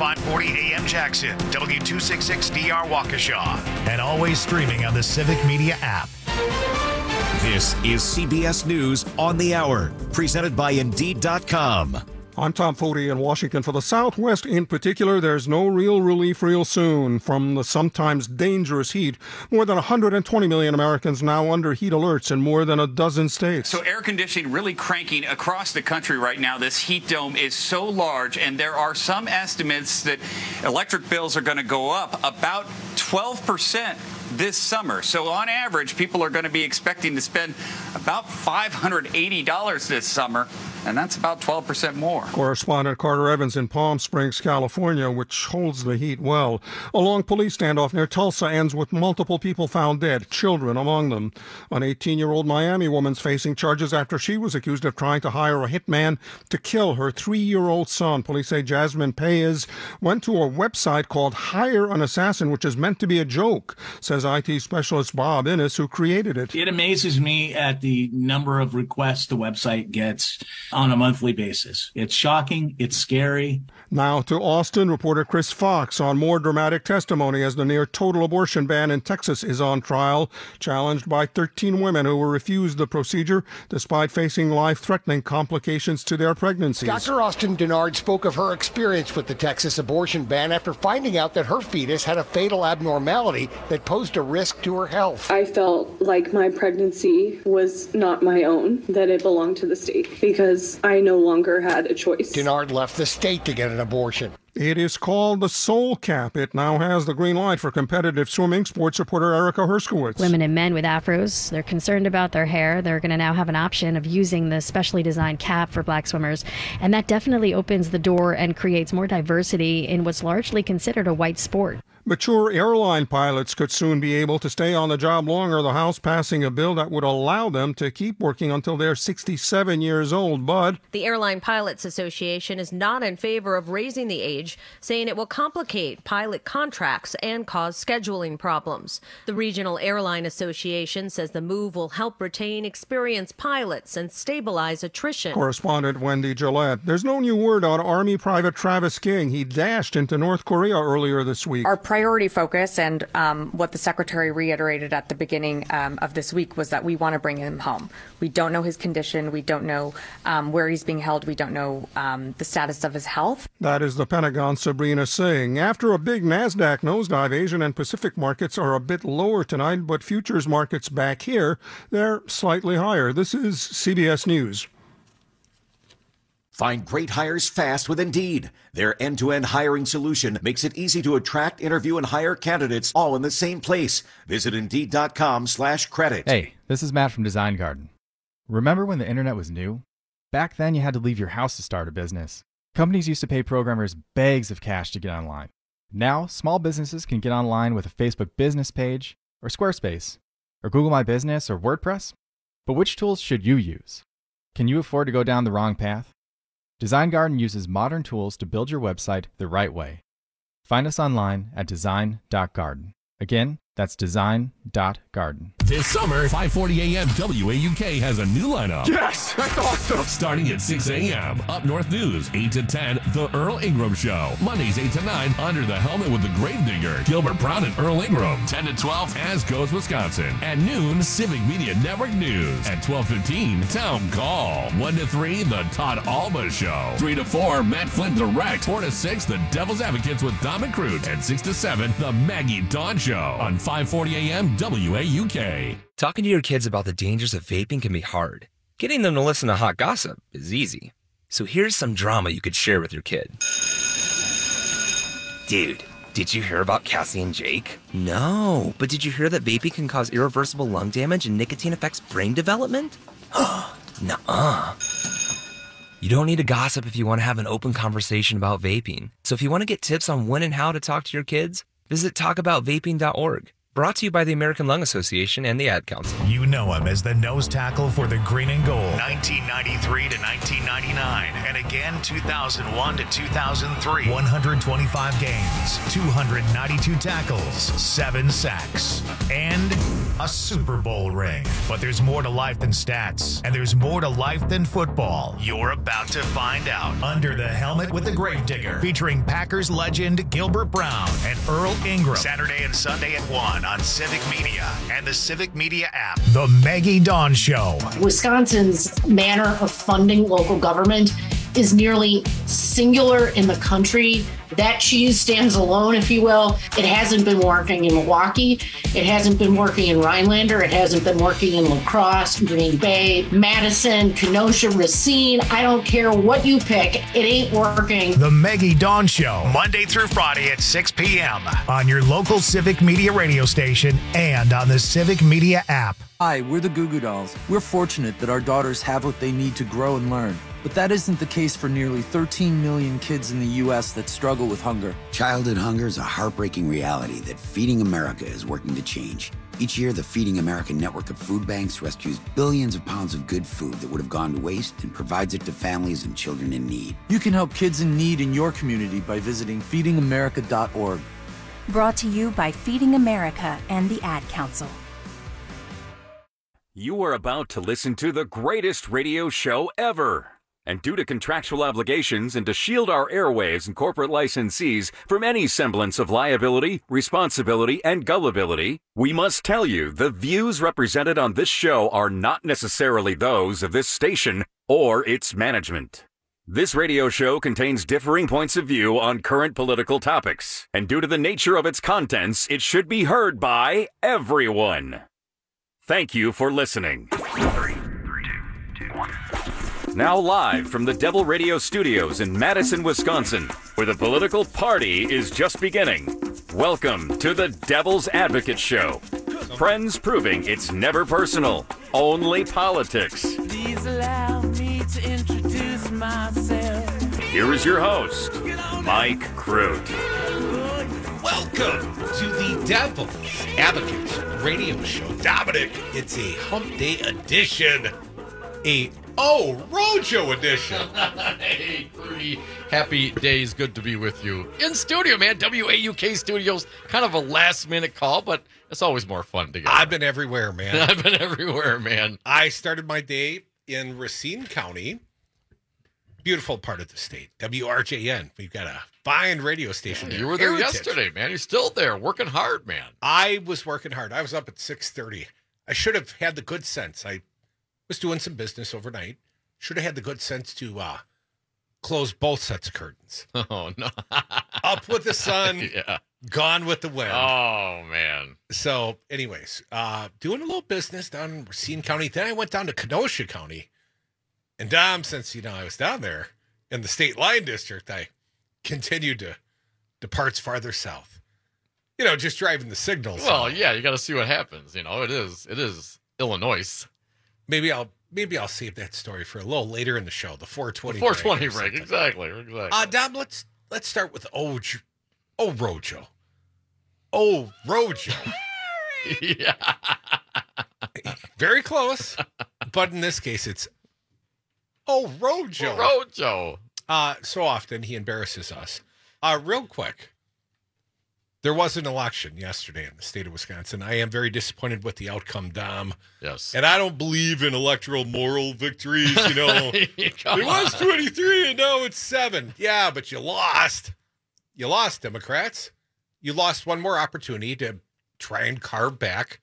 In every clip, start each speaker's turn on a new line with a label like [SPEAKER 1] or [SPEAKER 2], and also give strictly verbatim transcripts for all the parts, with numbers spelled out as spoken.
[SPEAKER 1] five forty A M Jackson, W two sixty-six D R Waukesha, and always streaming on the Civic Media app. This is C B S News on the Hour, presented by Indeed dot com.
[SPEAKER 2] I'm Tom Foti in Washington. For the Southwest in particular, there's no real relief real soon from the sometimes dangerous heat. More than one hundred twenty million Americans now under heat alerts in more than a dozen states.
[SPEAKER 3] So air conditioning really cranking across the country right now. This heat dome is so large, and there are some estimates that electric bills are going to go up about twelve percent this summer. So on average, people are going to be expecting to spend about five hundred eighty dollars this summer, and that's about twelve percent more.
[SPEAKER 2] Correspondent Carter Evans in Palm Springs, California, which holds the heat well. A long police standoff near Tulsa ends with multiple people found dead, children among them. An eighteen-year-old Miami woman's facing charges after she was accused of trying to hire a hitman to kill her three-year-old son. Police say Jasmine Paez went to a website called Hire an Assassin, which is meant to be a joke, says I T specialist Bob Innes, who created it.
[SPEAKER 4] It amazes me at the number of requests the website gets on a monthly basis. It's shocking. It's scary.
[SPEAKER 2] Now to Austin, reporter Chris Fox on more dramatic testimony as the near-total abortion ban in Texas is on trial, challenged by thirteen women who were refused the procedure despite facing life-threatening complications to their pregnancies.
[SPEAKER 5] Doctor Austin Denard spoke of her experience with the Texas abortion ban after finding out that her fetus had a fatal abnormality that posed a risk to her health.
[SPEAKER 6] I felt like my pregnancy was not my own, that it belonged to the state, because I no longer had a choice.
[SPEAKER 5] Denard left the state to get an abortion.
[SPEAKER 2] It is called the Soul Cap. It now has the green light for competitive swimming. Sports reporter Erica Herskowitz.
[SPEAKER 7] Women and men with afros, they're concerned about their hair. They're going to now have an option of using the specially designed cap for black swimmers. And that definitely opens the door and creates more diversity in what's largely considered a white sport.
[SPEAKER 2] Mature airline pilots could soon be able to stay on the job longer. The House passing a bill that would allow them to keep working until they're sixty-seven years old. But
[SPEAKER 8] the Airline Pilots Association is not in favor of raising the age, saying it will complicate pilot contracts and cause scheduling problems. The Regional Airline Association says the move will help retain experienced pilots and stabilize attrition.
[SPEAKER 2] Correspondent Wendy Gillette. There's no new word on Army Private Travis King. He dashed into North Korea earlier this week.
[SPEAKER 9] Our priority focus and um, what the Secretary reiterated at the beginning um, of this week was that we want to bring him home. We don't know his condition. We don't know um, where he's being held. We don't know um, the status of his health.
[SPEAKER 2] That is the Pentagon. Sabrina Singh. After a big NASDAQ nosedive, Asian and Pacific markets are a bit lower tonight, but futures markets back here, they're slightly higher. This is C B S News.
[SPEAKER 10] Find great hires fast with Indeed. Their end-to-end hiring solution makes it easy to attract, interview, and hire candidates all in the same place. Visit Indeed.com slash credit.
[SPEAKER 11] Hey, this is Matt from Design Garden. Remember when the internet was new? Back then, you had to leave your house to start a business. Companies used to pay programmers bags of cash to get online. Now, small businesses can get online with a Facebook business page, or Squarespace, or Google My Business, or WordPress. But which tools should you use? Can you afford to go down the wrong path? Design Garden uses modern tools to build your website the right way. Find us online at design dot garden. Again, that's design dot garden.
[SPEAKER 12] This summer, five forty A M W A U K has a new lineup.
[SPEAKER 2] Yes, that's awesome.
[SPEAKER 12] Starting at six A M Up North News, eight to ten, The Earl Ingram Show. Mondays, eight to nine, Under the Helmet with the Gravedigger, Gilbert Brown and Earl Ingram. ten to twelve, As Goes Wisconsin. At noon, Civic Media Network News. At twelve fifteen, Town Call. one to three, The Todd Alba Show. three to four, Matt Flynn Direct. four to six, The Devil's Advocates with Don McCroot. And six to seven, The Maggie Dawn Show. On five forty A M W A U K.
[SPEAKER 13] Talking to your kids about the dangers of vaping can be hard. Getting them to listen to hot gossip is easy. So here's some drama you could share with your kid. Dude, did you hear about Cassie and Jake? No, but did you hear that vaping can cause irreversible lung damage and nicotine affects brain development? Nuh-uh. You don't need to gossip if you want to have an open conversation about vaping. So if you want to get tips on when and how to talk to your kids, visit talk about vaping dot org. Brought to you by the American Lung Association and the Ad Council.
[SPEAKER 1] You know him as the nose tackle for the Green and Gold, nineteen ninety-three to nineteen ninety-nine, and again two thousand one to two thousand three. one hundred twenty-five games, two hundred ninety-two tackles, seven sacks, and a Super Bowl ring. But there's more to life than stats, and there's more to life than football. You're about to find out. Under the Helmet with the Gravedigger, featuring Packers legend Gilbert Brown and Earl Ingram. Saturday and Sunday at one on Civic Media and the Civic Media app. The Maggie Dawn Show.
[SPEAKER 14] Wisconsin's manner of funding local government is nearly singular in the country. That cheese stands alone, if you will. It hasn't been working in Milwaukee. It hasn't been working in Rhinelander. It hasn't been working in La Crosse, Green Bay, Madison, Kenosha, Racine. I don't care what you pick. It ain't working.
[SPEAKER 1] The Maggie Dawn Show, Monday through Friday at six p.m. on your local Civic Media radio station and on the Civic Media app.
[SPEAKER 15] Hi, we're the Goo Goo Dolls. We're fortunate that our daughters have what they need to grow and learn. But that isn't the case for nearly thirteen million kids in the U S that struggle with hunger.
[SPEAKER 16] Childhood hunger is a heartbreaking reality that Feeding America is working to change. Each year, the Feeding America network of food banks rescues billions of pounds of good food that would have gone to waste and provides it to families and children in need.
[SPEAKER 15] You can help kids in need in your community by visiting feeding america dot org.
[SPEAKER 17] Brought to you by Feeding America and the Ad Council.
[SPEAKER 18] You are about to listen to the greatest radio show ever. And due to contractual obligations and to shield our airwaves and corporate licensees from any semblance of liability, responsibility, and gullibility, we must tell you the views represented on this show are not necessarily those of this station or its management. This radio show contains differing points of view on current political topics, and due to the nature of its contents, it should be heard by everyone. Thank you for listening. Three, three, two, two, one. Now live from the Devil Radio Studios in Madison, Wisconsin, where the political party is just beginning. Welcome to the Devil's Advocate Show. Friends proving it's never personal, only politics.
[SPEAKER 19] Please allow me to introduce myself.
[SPEAKER 18] Here is your host, Mike Crute.
[SPEAKER 20] Welcome to the Devil's Advocate Radio Show. Dominic, it's a Hump Day edition. A Oh, Rojo edition.
[SPEAKER 21] Hey, pretty happy days. Good to be with you in studio, man. W A U K Studios. Kind of a last minute call, but it's always more fun together.
[SPEAKER 20] I've been everywhere, man.
[SPEAKER 21] I've been everywhere, man.
[SPEAKER 20] I started my day in Racine County. Beautiful part of the state. W R J N. We've got a fine radio station
[SPEAKER 21] yeah,
[SPEAKER 20] there.
[SPEAKER 21] You were there
[SPEAKER 20] Heritage.
[SPEAKER 21] yesterday, man. You're still there, working hard, man.
[SPEAKER 20] I was working hard. I was up at six thirty. I should have had the good sense. I was doing some business overnight. Should have had the good sense to uh, close both sets of curtains.
[SPEAKER 21] Oh, no.
[SPEAKER 20] Up with the sun,
[SPEAKER 21] yeah.
[SPEAKER 20] Gone with the wind.
[SPEAKER 21] Oh, man.
[SPEAKER 20] So, anyways, uh, doing a little business down in Racine County. Then I went down to Kenosha County. And Dom, since, you know, I was down there in the state line district, I continued to depart farther south. You know, just driving the signals.
[SPEAKER 21] Well, yeah, you got to see what happens. You know, it is, it is Illinois.
[SPEAKER 20] Maybe I'll maybe I'll save that story for a little later in the show. The four twenty.
[SPEAKER 21] The four twenty break, exactly, exactly.
[SPEAKER 20] Uh, Dom, let's let's start with oh, oh Rojo, oh Rojo.
[SPEAKER 21] Yeah,
[SPEAKER 20] very close, but in this case, it's oh Rojo.
[SPEAKER 21] Rojo.
[SPEAKER 20] Uh, so often he embarrasses us. Uh, real quick. There was an election yesterday in the state of Wisconsin. I am very disappointed with the outcome, Dom.
[SPEAKER 21] Yes.
[SPEAKER 20] And I don't believe in electoral moral victories, you know. It was twenty-three and now it's seven. Yeah, but you lost. You lost, Democrats. You lost one more opportunity to try and carve back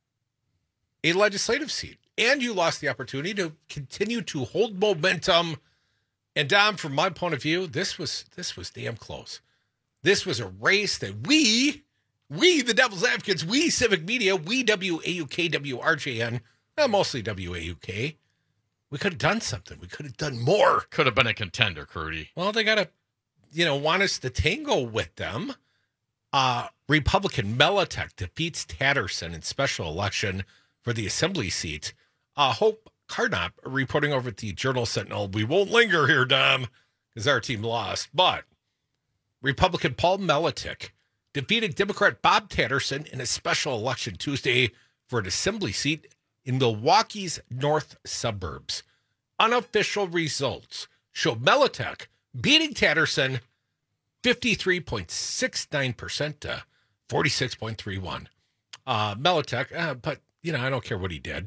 [SPEAKER 20] a legislative seat. And you lost the opportunity to continue to hold momentum. And Dom, from my point of view, this was this was damn close. This was a race that we, we, the Devil's Advocates, we, Civic Media, we, W A U K, W R J N, well, mostly W A U K, we could have done something. We could have done more.
[SPEAKER 21] Could have been a contender, Crudy.
[SPEAKER 20] Well, they got to, you know, want us to tango with them. Uh, Republican Melitek defeats Tatterson in special election for the assembly seat. Uh, Hope Carnop reporting over at the Journal Sentinel. We won't linger here, Dom, because our team lost, but Republican Paul Melitek defeated Democrat Bob Tatterson in a special election Tuesday for an assembly seat in Milwaukee's north suburbs. Unofficial results show Melitech beating Tatterson fifty-three point six nine percent to forty-six point three one. Uh, Melitech, uh, but, you know, I don't care what he did.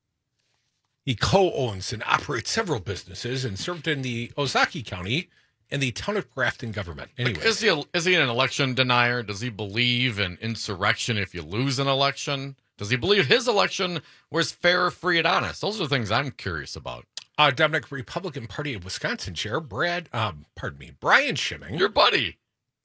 [SPEAKER 20] He co-owns and operates several businesses and served in the Ozaukee County and the town of Grafton government. Anyway,
[SPEAKER 21] is he a, is he an election denier? Does he believe in insurrection if you lose an election? Does he believe his election was fair, free, and honest? Those are the things I'm curious about.
[SPEAKER 20] Uh, Dominic, Republican Party of Wisconsin Chair Brad, um, pardon me, Brian Schimming.
[SPEAKER 21] Your buddy.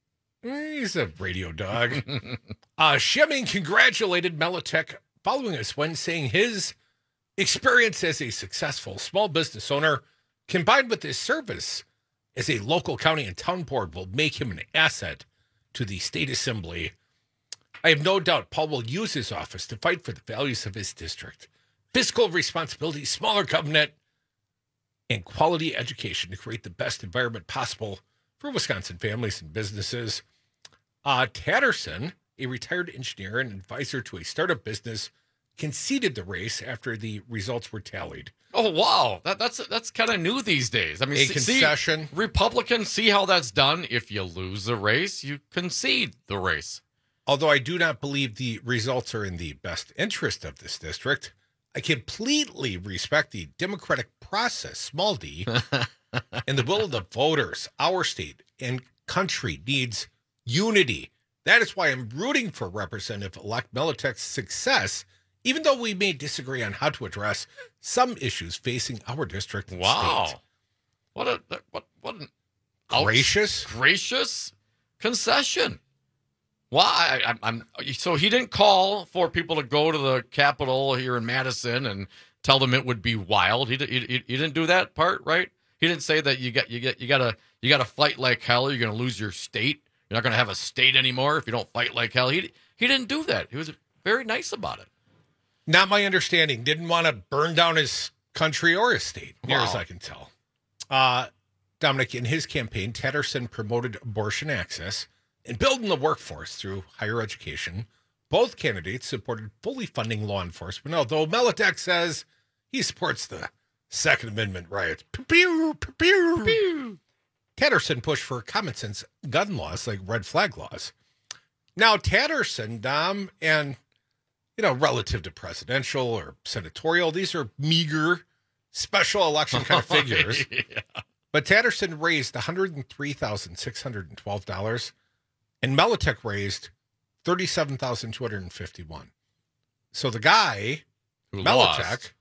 [SPEAKER 20] He's a radio dog. uh, Schimming congratulated Melitech following us when saying his experience as a successful small business owner combined with his service as a local county and town board will make him an asset to the state assembly. I have no doubt Paul will use his office to fight for the values of his district, fiscal responsibility, smaller government, and quality education to create the best environment possible for Wisconsin families and businesses. Uh, Tatterson, a retired engineer and advisor to a startup business, conceded the race after the results were tallied.
[SPEAKER 21] Oh, wow. That, that's that's kind of new these days. I mean,
[SPEAKER 20] a
[SPEAKER 21] see,
[SPEAKER 20] concession.
[SPEAKER 21] See, Republicans, see how that's done. If you lose the race, you concede the race.
[SPEAKER 20] Although I do not believe the results are in the best interest of this district, I completely respect the democratic process, small d, and the will of the voters. Our state and country needs unity. That is why I'm rooting for Representative-elect Melitech's success, even though we may disagree on how to address some issues facing our district and
[SPEAKER 21] wow.
[SPEAKER 20] state.
[SPEAKER 21] What a what what an
[SPEAKER 20] gracious
[SPEAKER 21] gracious concession. Why? I, I'm so he didn't call for people to go to the Capitol here in Madison and tell them it would be wild. He, he, he didn't do that part, right? He didn't say that you got you get you gotta you gotta fight like hell. You're gonna lose your state. You're not gonna have a state anymore if you don't fight like hell. He he didn't do that. He was very nice about it.
[SPEAKER 20] Not my understanding. Didn't want to burn down his country or his state, near
[SPEAKER 21] Wow.
[SPEAKER 20] as I can tell. Uh, Dominic, in his campaign, Tatterson promoted abortion access and building the workforce through higher education. Both candidates supported fully funding law enforcement, although Melitech says he supports the Second Amendment riots. Pew, pew, pew, pew. Tatterson pushed for common sense gun laws like red flag laws. Now, Tatterson, Dom, and, you know, relative to presidential or senatorial, these are meager special election kind of figures.
[SPEAKER 21] Yeah.
[SPEAKER 20] But Tatterson raised one hundred three thousand six hundred twelve dollars. And Melitech raised thirty-seven thousand two hundred fifty-one dollars. So the guy,
[SPEAKER 21] Who
[SPEAKER 20] Melitech,
[SPEAKER 21] lost.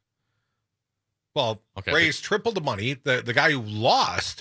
[SPEAKER 20] well,
[SPEAKER 21] Okay.
[SPEAKER 20] raised triple the money. The the guy who lost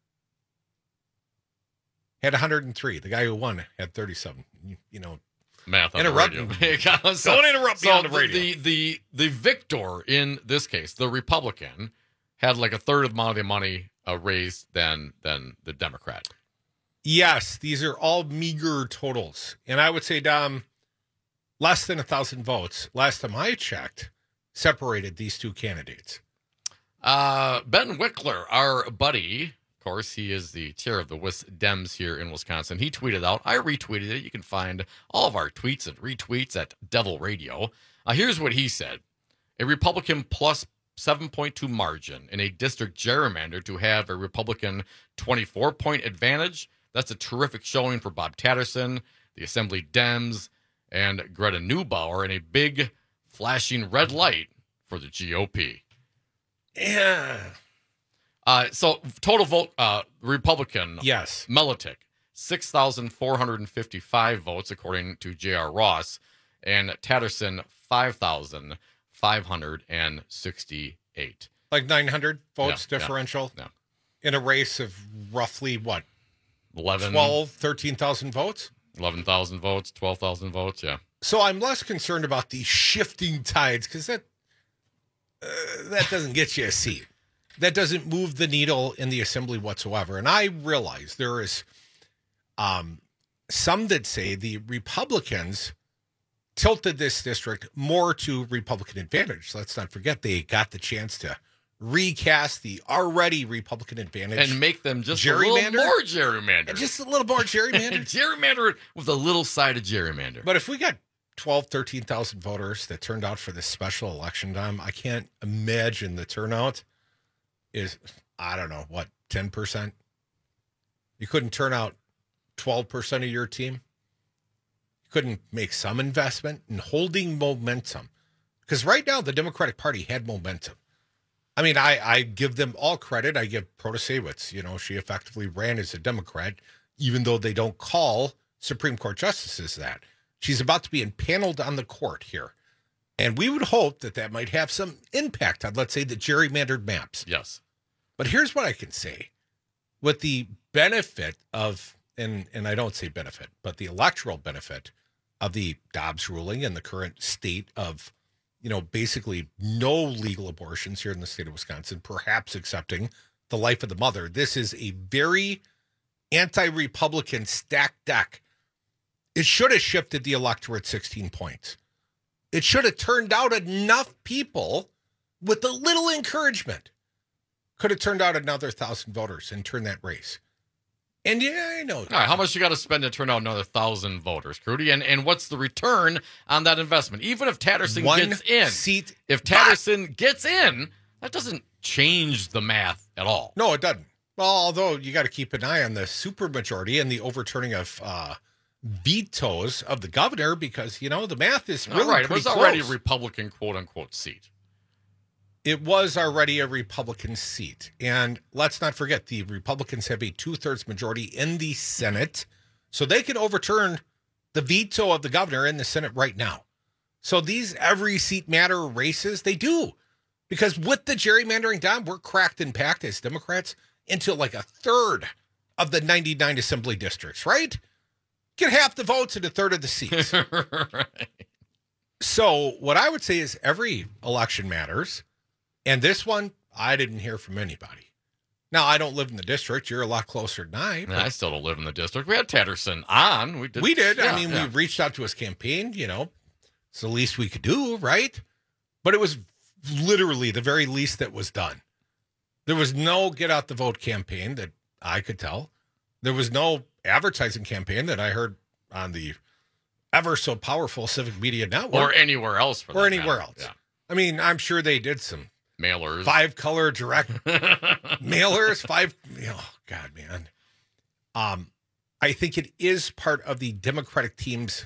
[SPEAKER 20] had one hundred three. The guy who won had thirty-seven. You, you know,
[SPEAKER 21] Math on
[SPEAKER 20] interrupt
[SPEAKER 21] the
[SPEAKER 20] me.
[SPEAKER 21] radio. So-
[SPEAKER 20] Don't interrupt me
[SPEAKER 21] so
[SPEAKER 20] on the radio.
[SPEAKER 21] The, the, the victor in this case, the Republican, had like a third of the amount of the money uh, raised than than the Democrat.
[SPEAKER 20] Yes, these are all meager totals. And I would say, Dom, less than a thousand votes, last time I checked, separated these two candidates.
[SPEAKER 21] Uh, Ben Wickler, our buddy, of course, he is the chair of the Wis Dems here in Wisconsin. He tweeted out, I retweeted it. You can find all of our tweets and retweets at Devil Radio. Uh, here's what he said. A Republican plus seven point two margin in a district gerrymander to have a Republican twenty-four point advantage. That's a terrific showing for Bob Tatterson, the Assembly Dems, and Greta Neubauer, and a big flashing red light for the G O P.
[SPEAKER 20] Yeah.
[SPEAKER 21] Uh, so total vote, uh, Republican.
[SPEAKER 20] Yes.
[SPEAKER 21] Melitech, six thousand four hundred fifty-five votes, according to J R. Ross, and Tatterson, five thousand five hundred sixty-eight.
[SPEAKER 20] Like nine hundred votes
[SPEAKER 21] Yeah, yeah,
[SPEAKER 20] differential
[SPEAKER 21] yeah.
[SPEAKER 20] in a race of roughly what?
[SPEAKER 21] eleven,
[SPEAKER 20] twelve, thirteen thousand votes?
[SPEAKER 21] eleven thousand votes, twelve thousand votes, yeah.
[SPEAKER 20] So I'm less concerned about the shifting tides because that uh, that doesn't get you a seat. That doesn't move the needle in the assembly whatsoever. And I realize there is um, some that say the Republicans tilted this district more to Republican advantage. Let's not forget they got the chance to recast the already Republican advantage
[SPEAKER 21] and make them just a little more gerrymandered.
[SPEAKER 20] Just a little more gerrymandered.
[SPEAKER 21] Gerrymandered with a little side of gerrymander.
[SPEAKER 20] But if we got twelve, thirteen thousand voters that turned out for this special election, Dom, I can't imagine the turnout is, I don't know, what, ten percent? You couldn't turn out twelve percent of your team? You couldn't make some investment in holding momentum? Because right now, the Democratic Party had momentum. I mean, I, I give them all credit. I give Protasewicz, you know, she effectively ran as a Democrat, even though they don't call Supreme Court justices that. She's about to be impaneled on the court here. And we would hope that that might have some impact on, let's say, the gerrymandered maps.
[SPEAKER 21] Yes.
[SPEAKER 20] But here's what I can say. With the benefit of, and, and I don't say benefit, but the electoral benefit of the Dobbs ruling and the current state of, you know, basically no legal abortions here in the state of Wisconsin, perhaps accepting the life of the mother. This is a very anti-Republican stacked deck. It should have shifted the electorate sixteen points. It should have turned out enough people with a little encouragement. Could have turned out another thousand voters and turned that race. And yeah, I know.
[SPEAKER 21] All right, how much you got to spend to turn out another thousand voters, Crudy? And and what's the return on that investment? Even if Tatterson
[SPEAKER 20] One
[SPEAKER 21] gets in,
[SPEAKER 20] seat,
[SPEAKER 21] if Tatterson gets in, that doesn't change the math at all.
[SPEAKER 20] No, it doesn't. Well, although you got to keep an eye on the supermajority and the overturning of uh, vetoes of the governor, because you know the math is really
[SPEAKER 21] all right. It
[SPEAKER 20] pretty
[SPEAKER 21] was already
[SPEAKER 20] close.
[SPEAKER 21] a Republican quote unquote seat.
[SPEAKER 20] It was already a Republican seat. And let's not forget, the Republicans have a two-thirds majority in the Senate, so they can overturn the veto of the governor in the Senate right now. So these every seat matter races, they do. Because with the gerrymandering down, we're cracked and packed as Democrats into like a third of the ninety-nine assembly districts, right? Get half the votes and a third of the seats.
[SPEAKER 21] Right.
[SPEAKER 20] So what I would say is every election matters. And this one, I didn't hear from anybody. Now, I don't live in the district. You're a lot closer than I.
[SPEAKER 21] I still don't live in the district. We had Tatterson on. We did.
[SPEAKER 20] We did.
[SPEAKER 21] Yeah,
[SPEAKER 20] I mean,
[SPEAKER 21] yeah.
[SPEAKER 20] we reached out to his campaign. You know, it's the least we could do, right? But it was literally the very least that was done. There was no get out the vote campaign that I could tell. There was no advertising campaign that I heard on the ever so powerful Civic Media Network.
[SPEAKER 21] Or anywhere else. For
[SPEAKER 20] or
[SPEAKER 21] that
[SPEAKER 20] anywhere
[SPEAKER 21] matter.
[SPEAKER 20] else.
[SPEAKER 21] Yeah.
[SPEAKER 20] I mean, I'm sure they did some
[SPEAKER 21] mailers,
[SPEAKER 20] five color direct mailers, five. Oh God, man. Um, I think it is part of the Democratic team's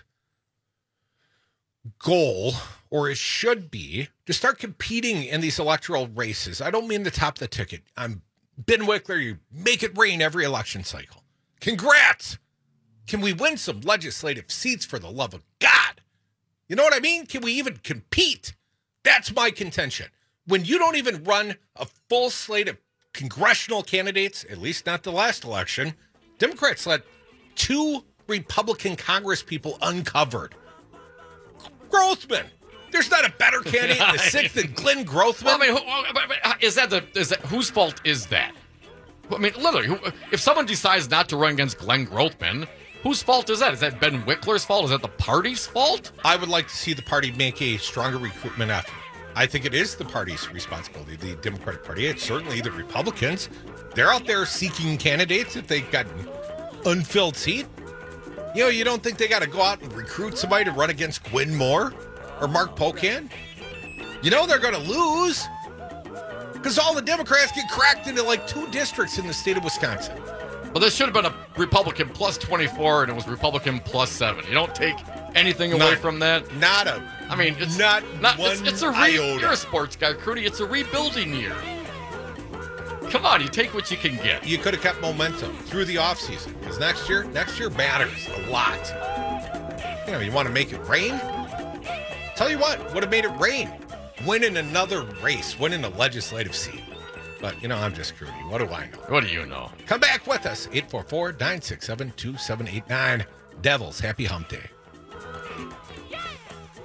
[SPEAKER 20] goal, or it should be, to start competing in these electoral races. I don't mean the top of the ticket. I'm Ben Wickler. You make it rain every election cycle. Congrats. Can we win some legislative seats for the love of God? You know what I mean? Can we even compete? That's my contention. When you don't even run a full slate of congressional candidates, at least not the last election, Democrats let two Republican Congress people uncovered. Grothman. There's not a better candidate in the sixth than Glenn Grothman.
[SPEAKER 21] Well, I mean, who, is that the is that whose fault is that? I mean, literally, who, if someone decides not to run against Glenn Grothman, whose fault is that? Is that Ben Wickler's fault? Is that the party's fault?
[SPEAKER 20] I would like to see the party make a stronger recruitment effort. I think it is the party's responsibility, the Democratic Party. It's certainly the Republicans. They're out there seeking candidates if they've got an unfilled seat. You know, you don't think they got to go out and recruit somebody to run against Gwen Moore or Mark Pocan? You know they're going to lose because all the Democrats get cracked into like two districts in the state of Wisconsin.
[SPEAKER 21] Well, this should have been a Republican plus twenty-four, and it was Republican plus seven. You don't take anything away
[SPEAKER 20] Not-
[SPEAKER 21] from that.
[SPEAKER 20] Not a.
[SPEAKER 21] I mean, it's
[SPEAKER 20] not,
[SPEAKER 21] not
[SPEAKER 20] one
[SPEAKER 21] it's, it's a re-
[SPEAKER 20] iota.
[SPEAKER 21] You're a sports guy, Crudy. It's a rebuilding year. Come on, you take what you can get.
[SPEAKER 20] You could have kept momentum through the offseason because next year, next year matters a lot. You know, you want to make it rain? Tell you what, would have made it rain. Winning another race, winning a legislative seat. But, you know, I'm just Crudy. What do I know?
[SPEAKER 21] What do you know?
[SPEAKER 20] Come back with us. eight four four, nine six seven, two seven eight nine. Devils, happy hump day.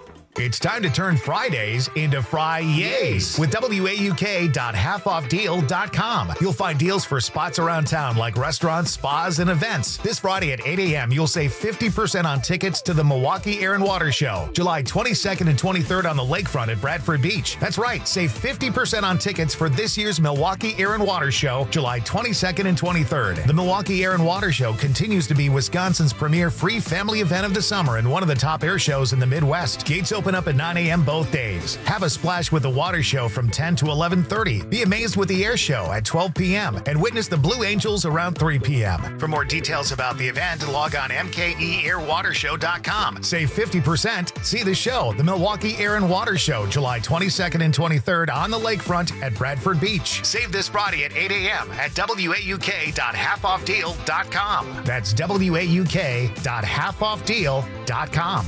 [SPEAKER 1] It's time to turn Fridays into Fri-Yays with W A U K dot half off deal dot com. You'll find deals for spots around town like restaurants, spas, and events. This Friday at eight a.m., you'll save fifty percent on tickets to the Milwaukee Air and Water Show, July twenty-second and twenty-third on the lakefront at Bradford Beach. That's right, save fifty percent on tickets for this year's Milwaukee Air and Water Show, July twenty-second and twenty-third. The Milwaukee Air and Water Show continues to be Wisconsin's premier free family event of the summer and one of the top air shows in the Midwest. Gates open up at nine a.m. both days. Have a splash with the water show from ten to eleven thirty. Be amazed with the air show at twelve p.m. and witness the Blue Angels around three p.m. For more details about the event, log on M K E air water show dot com. Save fifty percent. See the show, the Milwaukee Air and Water Show, July twenty-second and twenty-third on the lakefront at Bradford Beach. Save this Friday at eight a.m. at W A U K dot half off deal dot com. That's W A U K dot half off deal dot com.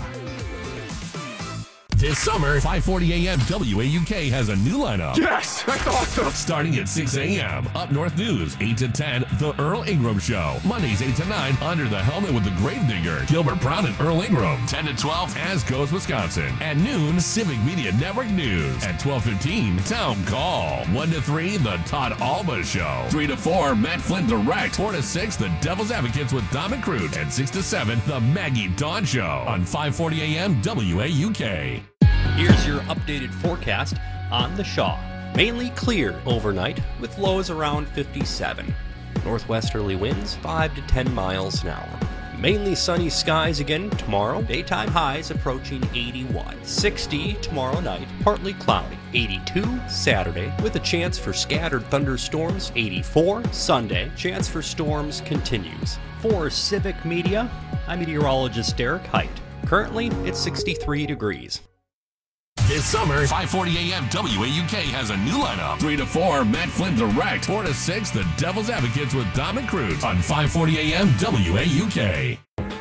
[SPEAKER 12] This summer, five forty a.m. W A U K has a new lineup.
[SPEAKER 2] Yes, that's awesome.
[SPEAKER 12] Starting at six a.m. Up North News, eight to ten, The Earl Ingram Show. Mondays, eight to nine, Under the Helmet with the Gravedigger. Gilbert Brown and Earl Ingram. ten to twelve, As Goes Wisconsin. At noon, Civic Media Network News. At twelve fifteen, Town Call. one to three, The Todd Alba Show. three to four, Matt Flynn Direct. four to six, The Devil's Advocates with Dom and Crute. And six to seven, The Maggie Dawn Show. On five forty a.m. W A U K.
[SPEAKER 3] Here's your updated forecast on the Shaw. Mainly clear overnight with lows around fifty-seven. Northwesterly winds five to ten miles an hour. Mainly sunny skies again tomorrow. Daytime highs approaching eighty-one. sixty tomorrow night, partly cloudy. eighty-two Saturday with a chance for scattered thunderstorms. eighty-four Sunday. Chance for storms continues. For Civic Media, I'm meteorologist Derek Height. Currently, it's sixty-three degrees.
[SPEAKER 12] This summer, five forty a.m. W A U K has a new lineup. three to four, Matt Flynn Direct. four to six, The Devil's Advocates with Dom and Crute. On five forty a.m. W A U K.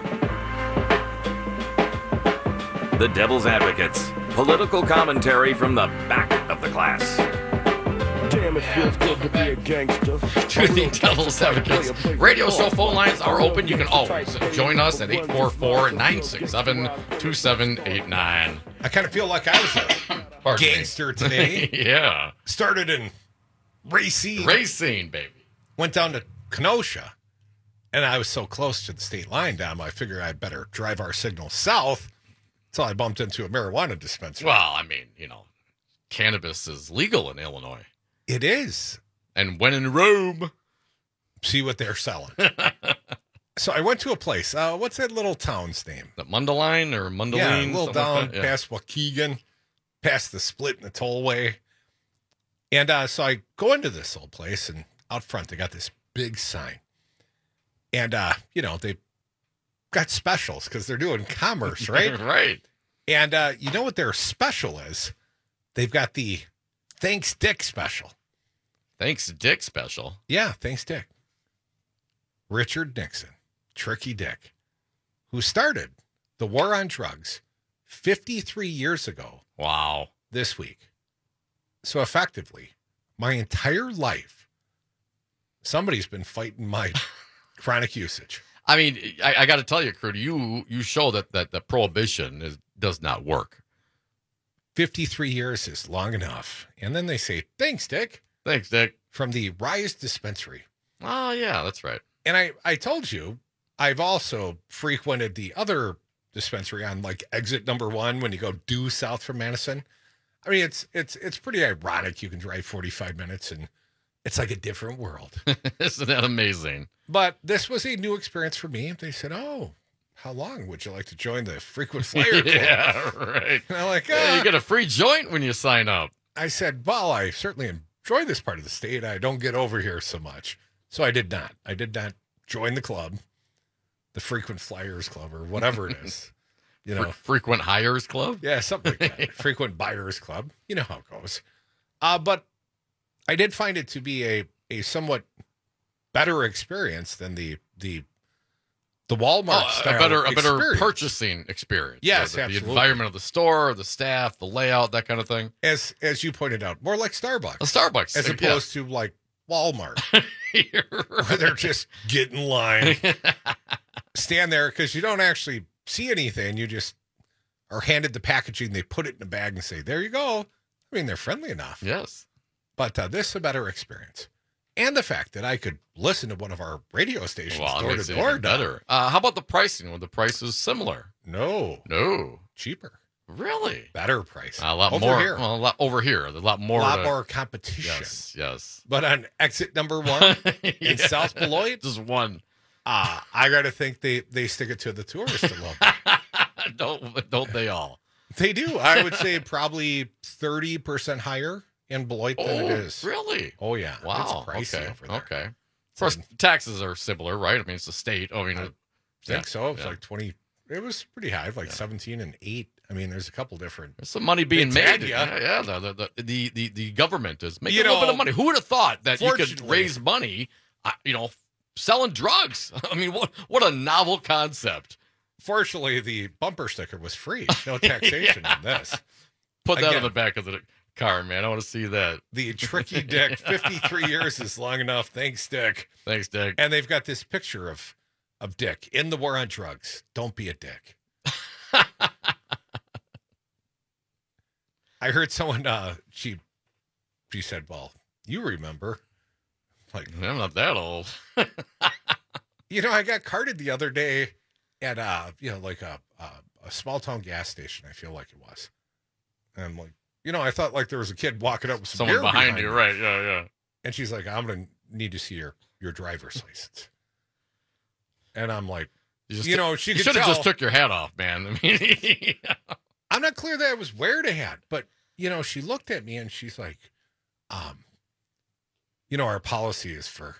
[SPEAKER 18] The Devil's Advocates. Political commentary from the back of the class.
[SPEAKER 22] Damn, it feels good to be a gangster.
[SPEAKER 21] To the Devil's Advocates. Radio show phone lines are open. You can always join us at eight four four, nine six seven, two seven eight nine.
[SPEAKER 20] I kind of feel like I was a
[SPEAKER 21] Pardon
[SPEAKER 20] gangster
[SPEAKER 21] me.
[SPEAKER 20] today.
[SPEAKER 21] Yeah.
[SPEAKER 20] Started in Racine.
[SPEAKER 21] Racine, baby.
[SPEAKER 20] Went down to Kenosha, and I was so close to the state line, Dom, I figured I'd better drive our signal south until I bumped into a marijuana dispensary.
[SPEAKER 21] Well, I mean, you know, cannabis is legal in Illinois.
[SPEAKER 20] It is.
[SPEAKER 21] And when in Rome,
[SPEAKER 20] see what they're selling. So I went to a place. Uh, what's that little town's name?
[SPEAKER 21] The Mundelein or Mundaline?
[SPEAKER 20] Yeah, a little down
[SPEAKER 21] like yeah.
[SPEAKER 20] past Waukegan, past the split in the tollway. And uh, so I go into this old place, and out front they got this big sign. And, uh, you know, they got specials because they're doing commerce, right?
[SPEAKER 21] Right.
[SPEAKER 20] And uh, you know what their special is? They've got the Thanks Dick special.
[SPEAKER 21] Thanks Dick special?
[SPEAKER 20] Yeah, Thanks Dick. Richard Nixon, Tricky Dick, who started the war on drugs fifty-three years ago.
[SPEAKER 21] Wow.
[SPEAKER 20] This week. So effectively, my entire life, somebody's been fighting my chronic usage.
[SPEAKER 21] I mean, I, I got to tell you, Crute, you you show that that the prohibition is does not work.
[SPEAKER 20] fifty-three years is long enough. And then they say, thanks, Dick.
[SPEAKER 21] Thanks, Dick.
[SPEAKER 20] From the Rise Dispensary.
[SPEAKER 21] Oh, yeah, that's right.
[SPEAKER 20] And I, I told you, I've also frequented the other dispensary on like exit number one when you go due south from Madison. I mean, it's it's it's pretty ironic. You can drive forty-five minutes and it's like a different world.
[SPEAKER 21] Isn't that amazing?
[SPEAKER 20] But this was a new experience for me. They said, oh, how long would you like to join the Frequent Flyer Club?
[SPEAKER 21] Yeah, right.
[SPEAKER 20] And I'm like, ah.
[SPEAKER 21] Yeah, you get a free joint when you sign up.
[SPEAKER 20] I said, well, I certainly enjoy this part of the state. I don't get over here so much. So I did not. I did not join the club, the Frequent Flyers Club or whatever it is. You know,
[SPEAKER 21] Frequent Hires Club?
[SPEAKER 20] Yeah, something like that. Frequent Buyers Club. You know how it goes. Uh, but I did find it to be a, a somewhat better experience than the the the Walmart
[SPEAKER 21] oh,
[SPEAKER 20] style
[SPEAKER 21] a better
[SPEAKER 20] experience.
[SPEAKER 21] a better purchasing experience.
[SPEAKER 20] Yes,
[SPEAKER 21] the, the,
[SPEAKER 20] absolutely.
[SPEAKER 21] The environment of the store, the staff, the layout, that kind of thing.
[SPEAKER 20] As as you pointed out, more like Starbucks.
[SPEAKER 21] A Starbucks,
[SPEAKER 20] as opposed
[SPEAKER 21] yeah.
[SPEAKER 20] to like Walmart,
[SPEAKER 21] right.
[SPEAKER 20] where they're just get in line, stand there because you don't actually see anything. You just are handed the packaging, they put it in a bag and say, there you go. I mean, they're friendly enough.
[SPEAKER 21] Yes.
[SPEAKER 20] But uh, this is a better experience. And the fact that I could listen to one of our radio stations
[SPEAKER 21] Well,
[SPEAKER 20] door
[SPEAKER 21] I
[SPEAKER 20] to
[SPEAKER 21] mean,
[SPEAKER 20] door.
[SPEAKER 21] even better. Uh, how about the pricing? Were the prices similar?
[SPEAKER 20] No.
[SPEAKER 21] No.
[SPEAKER 20] Cheaper.
[SPEAKER 21] Really?
[SPEAKER 20] Better price.
[SPEAKER 21] A lot
[SPEAKER 20] Over
[SPEAKER 21] more.
[SPEAKER 20] here.
[SPEAKER 21] Well, a lot over here. A lot more.
[SPEAKER 20] A lot
[SPEAKER 21] to,
[SPEAKER 20] more competition.
[SPEAKER 21] Yes. Yes.
[SPEAKER 20] But on exit number one
[SPEAKER 21] Yeah.
[SPEAKER 20] in South Beloit,
[SPEAKER 21] just one.
[SPEAKER 20] Uh, I got to think they, they stick it to the tourist a little bit.
[SPEAKER 21] don't, don't they all?
[SPEAKER 20] They do. I would say probably thirty percent higher in Beloit than
[SPEAKER 21] Oh,
[SPEAKER 20] it is.
[SPEAKER 21] really?
[SPEAKER 20] Oh, yeah.
[SPEAKER 21] Wow.
[SPEAKER 20] It's pricey
[SPEAKER 21] okay.
[SPEAKER 20] over there.
[SPEAKER 21] Okay. Of course, taxes are similar, right? I mean, it's a state. I mean,
[SPEAKER 20] I
[SPEAKER 21] yeah.
[SPEAKER 20] think so. It was
[SPEAKER 21] Yeah.
[SPEAKER 20] like twenty. It was pretty high, like seventeen and eight. I mean, there's a couple different.
[SPEAKER 21] There's some money being
[SPEAKER 20] They tag
[SPEAKER 21] made.
[SPEAKER 20] ya.
[SPEAKER 21] Yeah, yeah. The, the, the, the, the, the government is making
[SPEAKER 20] You
[SPEAKER 21] a little
[SPEAKER 20] know,
[SPEAKER 21] bit of money. Who would have thought that you could
[SPEAKER 20] fortunately-
[SPEAKER 21] raise money, uh, you know, selling drugs? I mean, what what a novel concept.
[SPEAKER 20] Fortunately, the bumper sticker was free. No taxation
[SPEAKER 21] Yeah.
[SPEAKER 20] on this.
[SPEAKER 21] Put that
[SPEAKER 20] Again,
[SPEAKER 21] on the back of the car, man. I want to see that.
[SPEAKER 20] The tricky Dick, fifty-three years is long enough. Thanks, Dick.
[SPEAKER 21] Thanks, Dick.
[SPEAKER 20] And they've got this picture of of Dick in the war on drugs. Don't be a dick. I heard someone. Uh, she she said, "Well, you remember." Like,
[SPEAKER 21] I'm not that old.
[SPEAKER 20] You know, I got carded the other day at uh, you know, like a a, a small town gas station. I feel like it was, and I'm like, you know, I thought like there was a kid walking up with some
[SPEAKER 21] Someone
[SPEAKER 20] beer
[SPEAKER 21] behind you,
[SPEAKER 20] me.
[SPEAKER 21] right? Yeah, yeah.
[SPEAKER 20] And she's like, "I'm gonna need to see your your driver's license." And I'm like,
[SPEAKER 21] You,
[SPEAKER 20] you,
[SPEAKER 21] just
[SPEAKER 20] know, she
[SPEAKER 21] you
[SPEAKER 20] could
[SPEAKER 21] should have
[SPEAKER 20] tell.
[SPEAKER 21] just took your hat off, man. I mean,
[SPEAKER 20] I'm not clear that I was wearing a hat, but you know, she looked at me and she's like, um, you know, our policy is for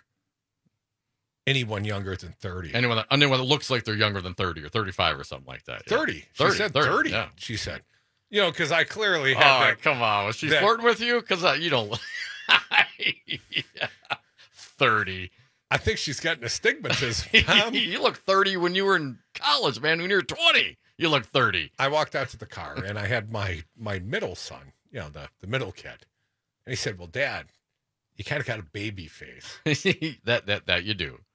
[SPEAKER 20] anyone younger than thirty.
[SPEAKER 21] anyone that anyone that looks like they're younger than thirty or thirty-five or something like that. Yeah.
[SPEAKER 20] thirty. She
[SPEAKER 21] thirty,
[SPEAKER 20] said
[SPEAKER 21] thirty,
[SPEAKER 20] thirty.
[SPEAKER 21] yeah.
[SPEAKER 20] She said, you know, because I clearly
[SPEAKER 21] Oh,
[SPEAKER 20] had that.
[SPEAKER 21] come on. Was she
[SPEAKER 20] that-
[SPEAKER 21] flirting with you? Because uh, you don't. Yeah. thirty.
[SPEAKER 20] I think she's getting astigmatism. Tom.
[SPEAKER 21] You look thirty when you were in college, man. When you were twenty, you look thirty.
[SPEAKER 20] I walked out to the car and I had my my middle son, you know, the, the middle kid. And he said, "Well, Dad, you kind of got a baby face."
[SPEAKER 21] that that that you do.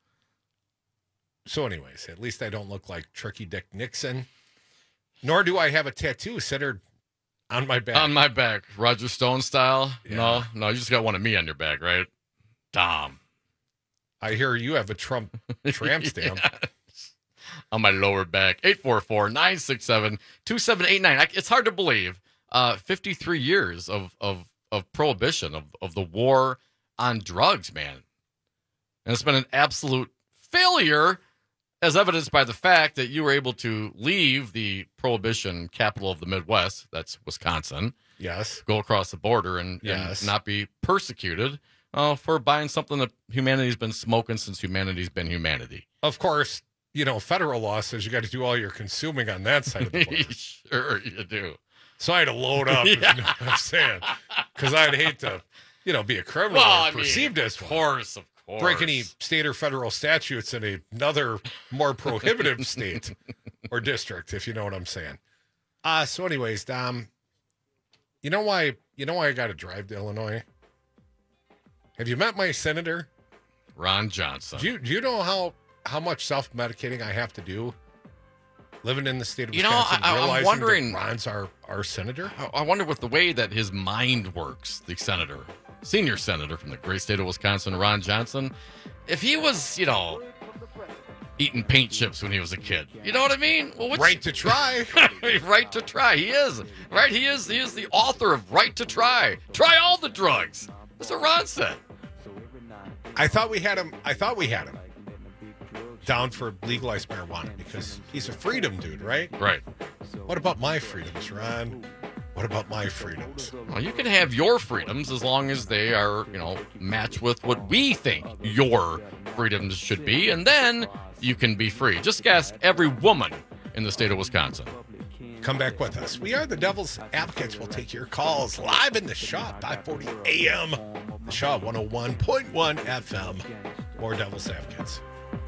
[SPEAKER 20] So anyways, at least I don't look like Tricky Dick Nixon, nor do I have a tattoo centered on my back.
[SPEAKER 21] On my back, Roger Stone style.
[SPEAKER 20] Yeah.
[SPEAKER 21] No, no, you just got one of me on your back, right? Tom.
[SPEAKER 20] I hear you have a Trump tramp stamp.
[SPEAKER 21] Yes. On my lower back. eight four four, nine six seven, two seven eight nine. It's hard to believe. Uh, fifty-three years of, of, of prohibition, of, of the war on drugs, man. And it's been an absolute failure, as evidenced by the fact that you were able to leave the prohibition capital of the Midwest, that's Wisconsin.
[SPEAKER 20] Yes.
[SPEAKER 21] Go across the border and,
[SPEAKER 20] Yes.
[SPEAKER 21] and not be persecuted uh, for buying something that humanity's been smoking since humanity's been humanity.
[SPEAKER 20] Of course, you know, federal law says you got to do all your consuming on that side of the border.
[SPEAKER 21] Sure, you do.
[SPEAKER 20] So I had to load up, if
[SPEAKER 21] Yeah.
[SPEAKER 20] you know what I'm saying. Because I'd hate to, you know, be a criminal
[SPEAKER 21] Well,
[SPEAKER 20] or
[SPEAKER 21] I mean,
[SPEAKER 20] perceived as
[SPEAKER 21] of
[SPEAKER 20] one.
[SPEAKER 21] course, of course.
[SPEAKER 20] Break any state or federal statutes in another more prohibitive state or district, if you know what I'm saying. Uh, so anyways, Dom, you know why you know why I gotta drive to Illinois? Have you met my senator?
[SPEAKER 21] Ron Johnson.
[SPEAKER 20] Do you do you know how how much self medicating I have to do living in the state of
[SPEAKER 21] You know,
[SPEAKER 20] Wisconsin,
[SPEAKER 21] I- I'm
[SPEAKER 20] realizing
[SPEAKER 21] wondering-
[SPEAKER 20] that Ron's our, our senator?
[SPEAKER 21] I- I wonder with the way that his mind works, the senator, senior senator from the great state of Wisconsin, Ron Johnson, if he was, you know, eating paint chips when he was a kid, you know what I mean? Well, what's-
[SPEAKER 20] Right to try.
[SPEAKER 21] Right to try. He is. Right? He is. He is the author of Right to Try. Try all the drugs. That's what Ron said.
[SPEAKER 20] I thought we had him. I thought we had him down for legalized marijuana because he's a freedom dude, right?
[SPEAKER 21] Right.
[SPEAKER 20] What about my freedoms, Ron? What about my freedoms?
[SPEAKER 21] Well, you can have your freedoms as long as they are, you know, match with what we think your freedoms should be, and then you can be free. Just ask every woman in the state of Wisconsin.
[SPEAKER 20] Come back with us. We are the Devil's Advocates. We'll take your calls live in the shop, five forty A M. The Shaw one oh one point one F M. More Devil's Advocates.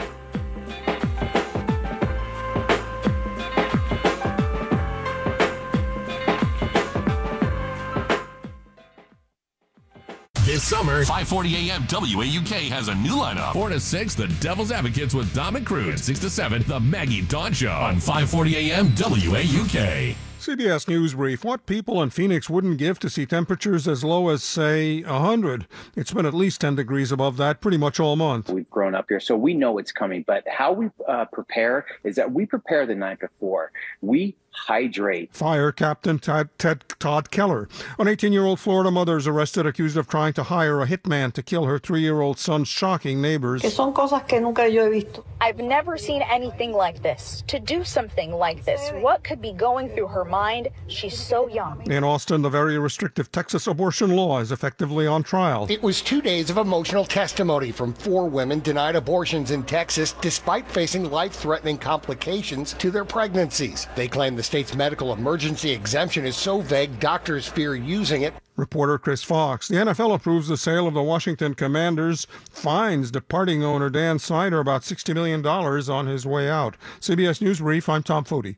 [SPEAKER 12] This summer, five forty A M W A U K has a new lineup. four to six, The Devil's Advocates with Dom and Cruz. six to seven, The Maggie Dawn Show on five forty A M W A U K.
[SPEAKER 2] C B S News Brief. What people in Phoenix wouldn't give to see temperatures as low as, say, one hundred. It's been at least ten degrees above that pretty much all month.
[SPEAKER 4] We've grown up here, so we know it's coming. But how we uh, prepare is that we prepare the night before. We hydrate.
[SPEAKER 2] Fire Captain Ted, Ted Todd Keller. An eighteen-year-old Florida mother is arrested accused of trying to hire a hitman to kill her three-year-old son's shocking neighbors.
[SPEAKER 6] Que son cosas que nunca yo he visto. I've never seen anything like this. To do something like this, what could be going through her mind? She's so young.
[SPEAKER 2] In Austin, the very restrictive Texas abortion law is effectively on trial.
[SPEAKER 5] It was two days of emotional testimony from four women denied abortions in Texas despite facing life-threatening complications to their pregnancies. They claim the state's medical emergency exemption is so vague, doctors fear using it.
[SPEAKER 2] Reporter Chris Fox. The N F L approves the sale of the Washington Commanders, fines departing owner Dan Snyder about sixty million dollars on his way out. C B S News Brief, I'm Tom Foti.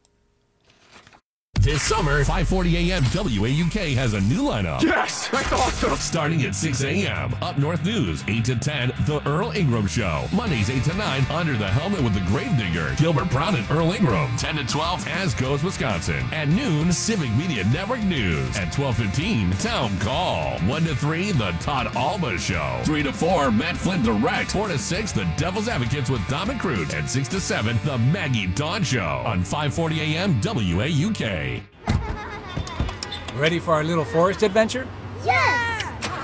[SPEAKER 12] This summer, five forty a.m. W A U K has a new lineup.
[SPEAKER 22] Yes, that's awesome.
[SPEAKER 12] Starting at six a.m. Up North News, eight to ten, The Earl Ingram Show. Mondays, eight to nine, Under the Helmet with the Gravedigger, Gilbert Brown and Earl Ingram. ten to twelve, As Goes Wisconsin. At noon, Civic Media Network News. At twelve fifteen, Town Call. one to three, The Todd Alba Show. three to four, Matt Flynn Direct. four to six, The Devil's Advocates with Dom and Crute. And six to seven, The Maggie Dawn Show. On five forty a.m. W A U K.
[SPEAKER 23] Ready for our little forest adventure?
[SPEAKER 24] Yes!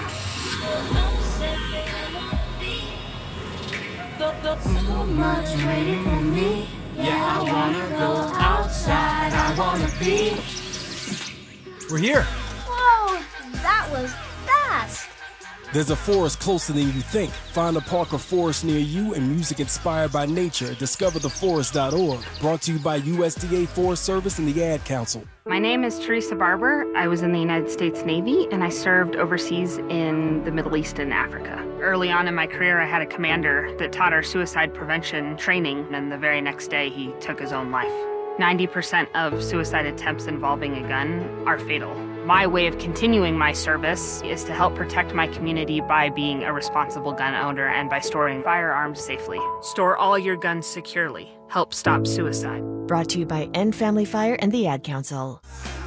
[SPEAKER 24] So much waiting for me. Yeah, I wanna go outside. I wanna be.
[SPEAKER 23] We're here.
[SPEAKER 24] Whoa, that was fast.
[SPEAKER 25] There's a forest closer than you think. Find a park or forest near you and music inspired by nature at discover the forest dot org. Brought to you by U S D A Forest Service and the Ad Council.
[SPEAKER 26] My name is Teresa Barber. I was in the United States Navy and I served overseas in the Middle East and Africa. Early on in my career, I had a commander that taught our suicide prevention training, and the very next day he took his own life. ninety percent of suicide attempts involving a gun are fatal. My way of continuing my service is to help protect my community by being a responsible gun owner and by storing firearms safely. Store all your guns securely. Help stop suicide.
[SPEAKER 27] Brought to you by End Family Fire and the Ad Council.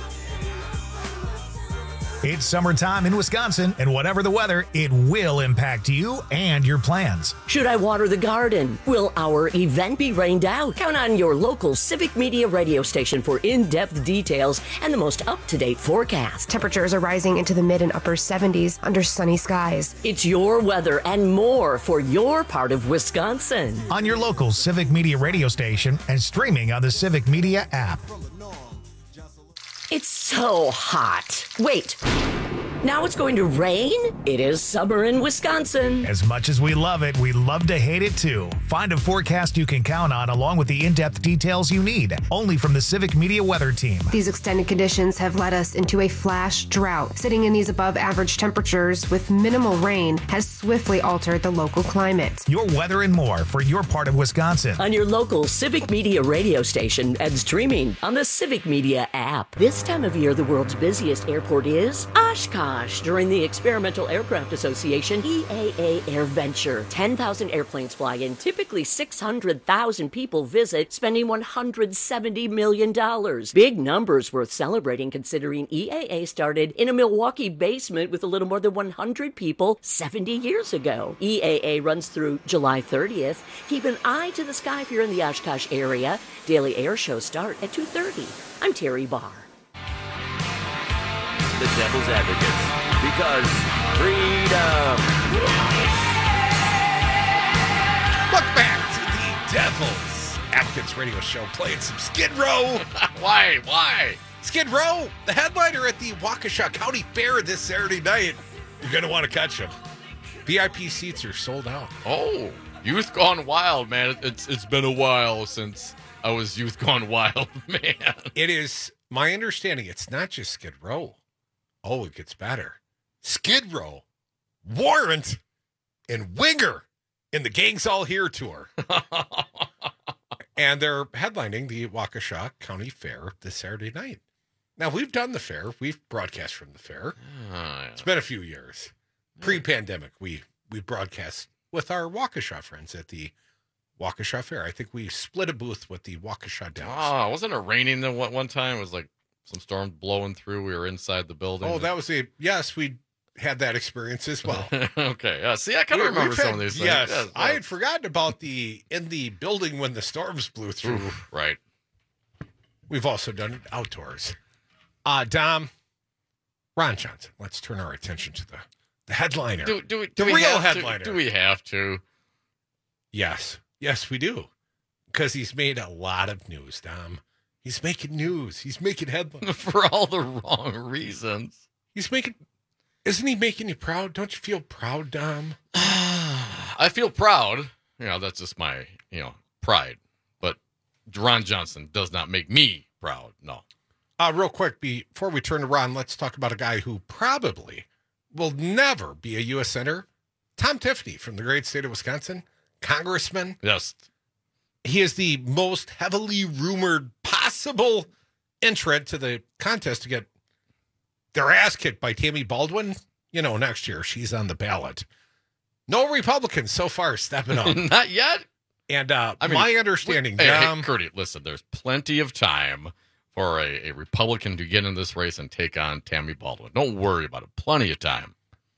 [SPEAKER 1] It's summertime in Wisconsin, and whatever the weather, it will impact you and your plans.
[SPEAKER 28] Should I water the garden? Will our event be rained out? Count on your local Civic Media radio station for in-depth details and the most up-to-date forecast.
[SPEAKER 29] Temperatures are rising into the mid and upper seventies under sunny skies.
[SPEAKER 28] It's your weather and more for your part of Wisconsin.
[SPEAKER 1] On your local Civic Media radio station and streaming on the Civic Media app.
[SPEAKER 28] It's so hot. Wait. Now it's going to rain? It is summer in Wisconsin.
[SPEAKER 1] As much as we love it, we love to hate it too. Find a forecast you can count on along with the in-depth details you need, only from the Civic Media Weather Team.
[SPEAKER 29] These extended conditions have led us into a flash drought. Sitting in these above average temperatures with minimal rain has swiftly altered the local climate.
[SPEAKER 1] Your weather and more for your part of Wisconsin.
[SPEAKER 28] On your local Civic Media radio station and streaming on the Civic Media app. This time of year, the world's busiest airport is Oshkosh. During the Experimental Aircraft Association E A A AirVenture. ten thousand airplanes fly in, typically six hundred thousand people visit, spending one hundred seventy million dollars. Big numbers worth celebrating considering E A A started in a Milwaukee basement with a little more than one hundred people seventy years ago. E A A runs through July thirtieth. Keep an eye to the sky if you're in the Oshkosh area. Daily air shows start at two thirty. I'm Terry Barr.
[SPEAKER 29] The Devil's Advocates, because freedom.
[SPEAKER 20] Welcome back to the Devil's Advocates radio show, playing some Skid Row.
[SPEAKER 21] Why? Why?
[SPEAKER 20] Skid Row, the headliner at the Waukesha County Fair this Saturday night. You're going to want to catch them. V I P seats are sold out.
[SPEAKER 21] Oh, Youth Gone Wild, man. It's It's been a while since I was Youth Gone Wild, man.
[SPEAKER 20] It is my understanding it's not just Skid Row. Oh, it gets better. Skid Row, Warrant, and Winger in the Gangs All Here tour. And they're headlining the Waukesha County Fair this Saturday night. Now, we've done the fair. We've broadcast from the fair.
[SPEAKER 21] Oh, yeah.
[SPEAKER 20] It's been a few years. Pre-pandemic, we, we broadcast with our Waukesha friends at the Waukesha Fair. I think we split a booth with the Waukesha Devils.
[SPEAKER 21] Oh, wasn't it raining the one, one time? It was like some storms blowing through. We were inside the building.
[SPEAKER 20] Oh, that was a yes. We had that experience as well.
[SPEAKER 21] Okay. Uh, see, I kind of
[SPEAKER 20] We-
[SPEAKER 21] remember
[SPEAKER 20] we've
[SPEAKER 21] some
[SPEAKER 20] had-
[SPEAKER 21] of these things.
[SPEAKER 20] Yes,
[SPEAKER 21] Yes,
[SPEAKER 20] I
[SPEAKER 21] yes.
[SPEAKER 20] had forgotten about the in the building when the storms blew through.
[SPEAKER 21] Oof, right.
[SPEAKER 20] We've also done it outdoors. Uh, Dom, Ron Johnson. Let's turn our attention to the, the headliner.
[SPEAKER 21] Do, do, we-
[SPEAKER 20] the
[SPEAKER 21] do we
[SPEAKER 20] real
[SPEAKER 21] have to-
[SPEAKER 20] headliner.
[SPEAKER 21] do we have to?
[SPEAKER 20] Yes. Yes, we do. Because he's made a lot of news, Dom. He's making news. He's making headlines.
[SPEAKER 21] For all the wrong reasons.
[SPEAKER 20] He's making... Isn't he making you proud? Don't you feel proud, Dom?
[SPEAKER 21] I feel proud. You know, that's just my, you know, pride. But Ron Johnson does not make me proud. No.
[SPEAKER 20] Uh, real quick, before we turn to Ron, let's talk about a guy who probably will never be a U S Senator. Tom Tiffany from the great state of Wisconsin, congressman.
[SPEAKER 21] Yes.
[SPEAKER 20] He is the most heavily rumored possible entrant to the contest to get their ass kicked by Tammy Baldwin. You know, next year she's on the ballot. No Republicans so far stepping up.
[SPEAKER 21] Not yet.
[SPEAKER 20] And uh,
[SPEAKER 21] I mean,
[SPEAKER 20] my understanding,
[SPEAKER 21] Hey, hey,
[SPEAKER 20] Dom,
[SPEAKER 21] Curdy, listen, there's plenty of time for a, a Republican to get in this race and take on Tammy Baldwin. Don't worry about it. Plenty of time.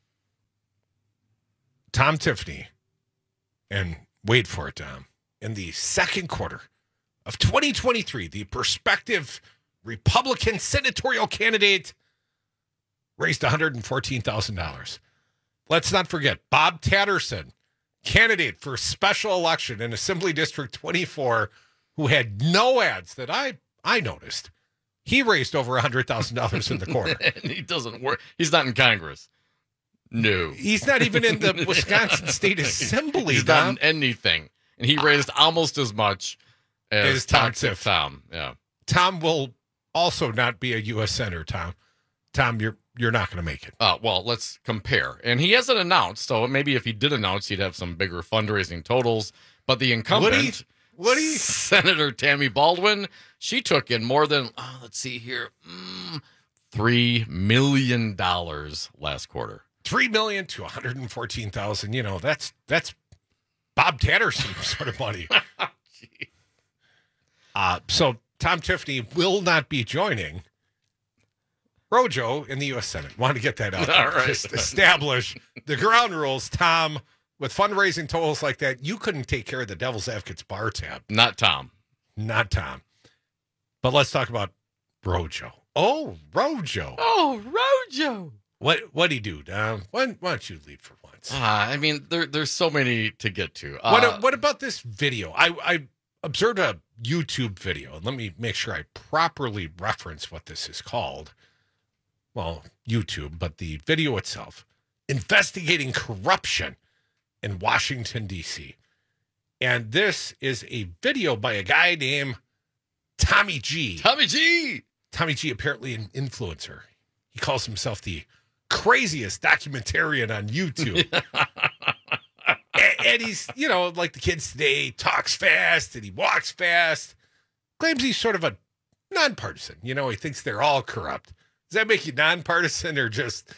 [SPEAKER 20] Tom Tiffany, and wait for it, Dom, in the second quarter of twenty twenty-three, the prospective Republican senatorial candidate raised one hundred fourteen thousand dollars. Let's not forget Bob Tatterson, candidate for special election in Assembly District twenty-four, who had no ads that I, I noticed. He raised over one hundred thousand dollars in the quarter.
[SPEAKER 21] And he doesn't work. He's not in Congress. No.
[SPEAKER 20] He's not even in the Wisconsin State Assembly,
[SPEAKER 21] He's
[SPEAKER 20] Dom.
[SPEAKER 21] not in anything. And he raised almost as much as
[SPEAKER 20] Is Tom
[SPEAKER 21] Tom
[SPEAKER 20] Tiff.
[SPEAKER 21] Tiff. Tom. Yeah.
[SPEAKER 20] Tom will also not be a U S Senator, Tom. Tom, you're you're not going to make it.
[SPEAKER 21] Uh, well, let's compare. And he hasn't announced, so maybe if he did announce, he'd have some bigger fundraising totals. But the incumbent,
[SPEAKER 20] Would he? Would he?
[SPEAKER 21] Senator Tammy Baldwin, she took in more than, oh, let's see here, mm, three million dollars last quarter.
[SPEAKER 20] Three million to one hundred fourteen thousand. You know, that's that's Bob Tatterson sort of money. uh, so Tom Tiffany will not be joining Rojo in the U S Senate. Want to get that out.
[SPEAKER 21] All right.
[SPEAKER 20] Just establish the ground rules, Tom. With fundraising totals like that, you couldn't take care of the Devil's Advocates bar tab.
[SPEAKER 21] Not Tom.
[SPEAKER 20] Not Tom. But let's talk about Rojo. Oh, Rojo.
[SPEAKER 21] Oh, Rojo.
[SPEAKER 20] What what'd he do, Dom? Why, why don't you lead for once?
[SPEAKER 21] Uh, I mean, there, there's so many to get to. Uh,
[SPEAKER 20] What what about this video? I, I observed a YouTube video, and let me make sure I properly reference what this is called. Well, YouTube, but the video itself, investigating corruption in Washington, D C. And this is a video by a guy named Tommy G.
[SPEAKER 21] Tommy G.
[SPEAKER 20] Tommy G, apparently an influencer. He calls himself the craziest documentarian on YouTube. and, and he's, you know, like the kids today, talks fast and he walks fast. Claims he's sort of a nonpartisan. You know, he thinks they're all corrupt. Does that make you nonpartisan or just...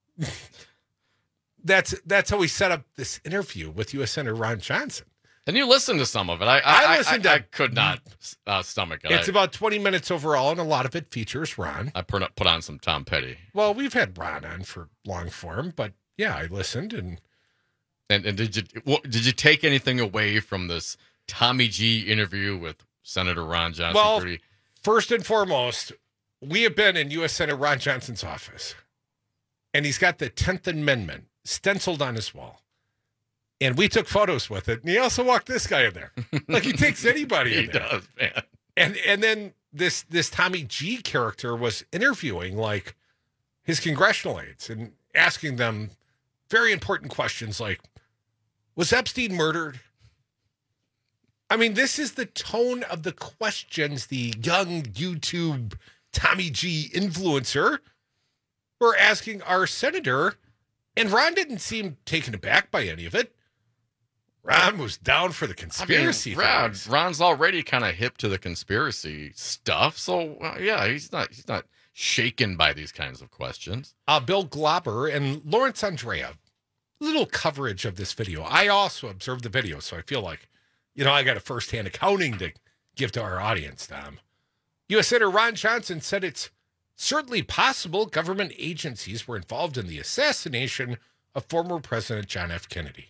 [SPEAKER 20] That's that's how we set up this interview with U S Senator Ron Johnson.
[SPEAKER 21] And you listened to some of it. I I,
[SPEAKER 20] I
[SPEAKER 21] I,
[SPEAKER 20] listened
[SPEAKER 21] I,
[SPEAKER 20] to-
[SPEAKER 21] I could not uh, stomach it.
[SPEAKER 20] It's
[SPEAKER 21] I,
[SPEAKER 20] about twenty minutes overall, and a lot of it features Ron.
[SPEAKER 21] I put, put on some Tom Petty.
[SPEAKER 20] Well, we've had Ron on for long form, but yeah, I listened and
[SPEAKER 21] And, and did you what, did you take anything away from this Tommy G interview with Senator Ron Johnson?
[SPEAKER 20] well,
[SPEAKER 21] Pretty-
[SPEAKER 20] first and foremost, we have been in U S Senator Ron Johnson's office, and he's got the tenth Amendment stenciled on his wall. And we took photos with it. And he also walked this guy in there. Like he takes anybody
[SPEAKER 21] he
[SPEAKER 20] in there.
[SPEAKER 21] does, man.
[SPEAKER 20] And and then this this Tommy G character was interviewing like his congressional aides and asking them very important questions like, was Epstein murdered? I mean, this is the tone of the questions the young YouTube Tommy G influencer were asking our senator. And Ron didn't seem taken aback by any of it. Ron was down for the conspiracy
[SPEAKER 21] I mean, Ron,
[SPEAKER 20] theories.
[SPEAKER 21] Ron's already kind of hip to the conspiracy stuff, so uh, yeah, he's not he's not shaken by these kinds of questions.
[SPEAKER 20] Uh, Bill Glauber and Lawrence Andrea, little coverage of this video. I also observed the video, so I feel like, you know, I got a firsthand accounting to give to our audience, Tom. U S Senator Ron Johnson said it's certainly possible government agencies were involved in the assassination of former President John F. Kennedy.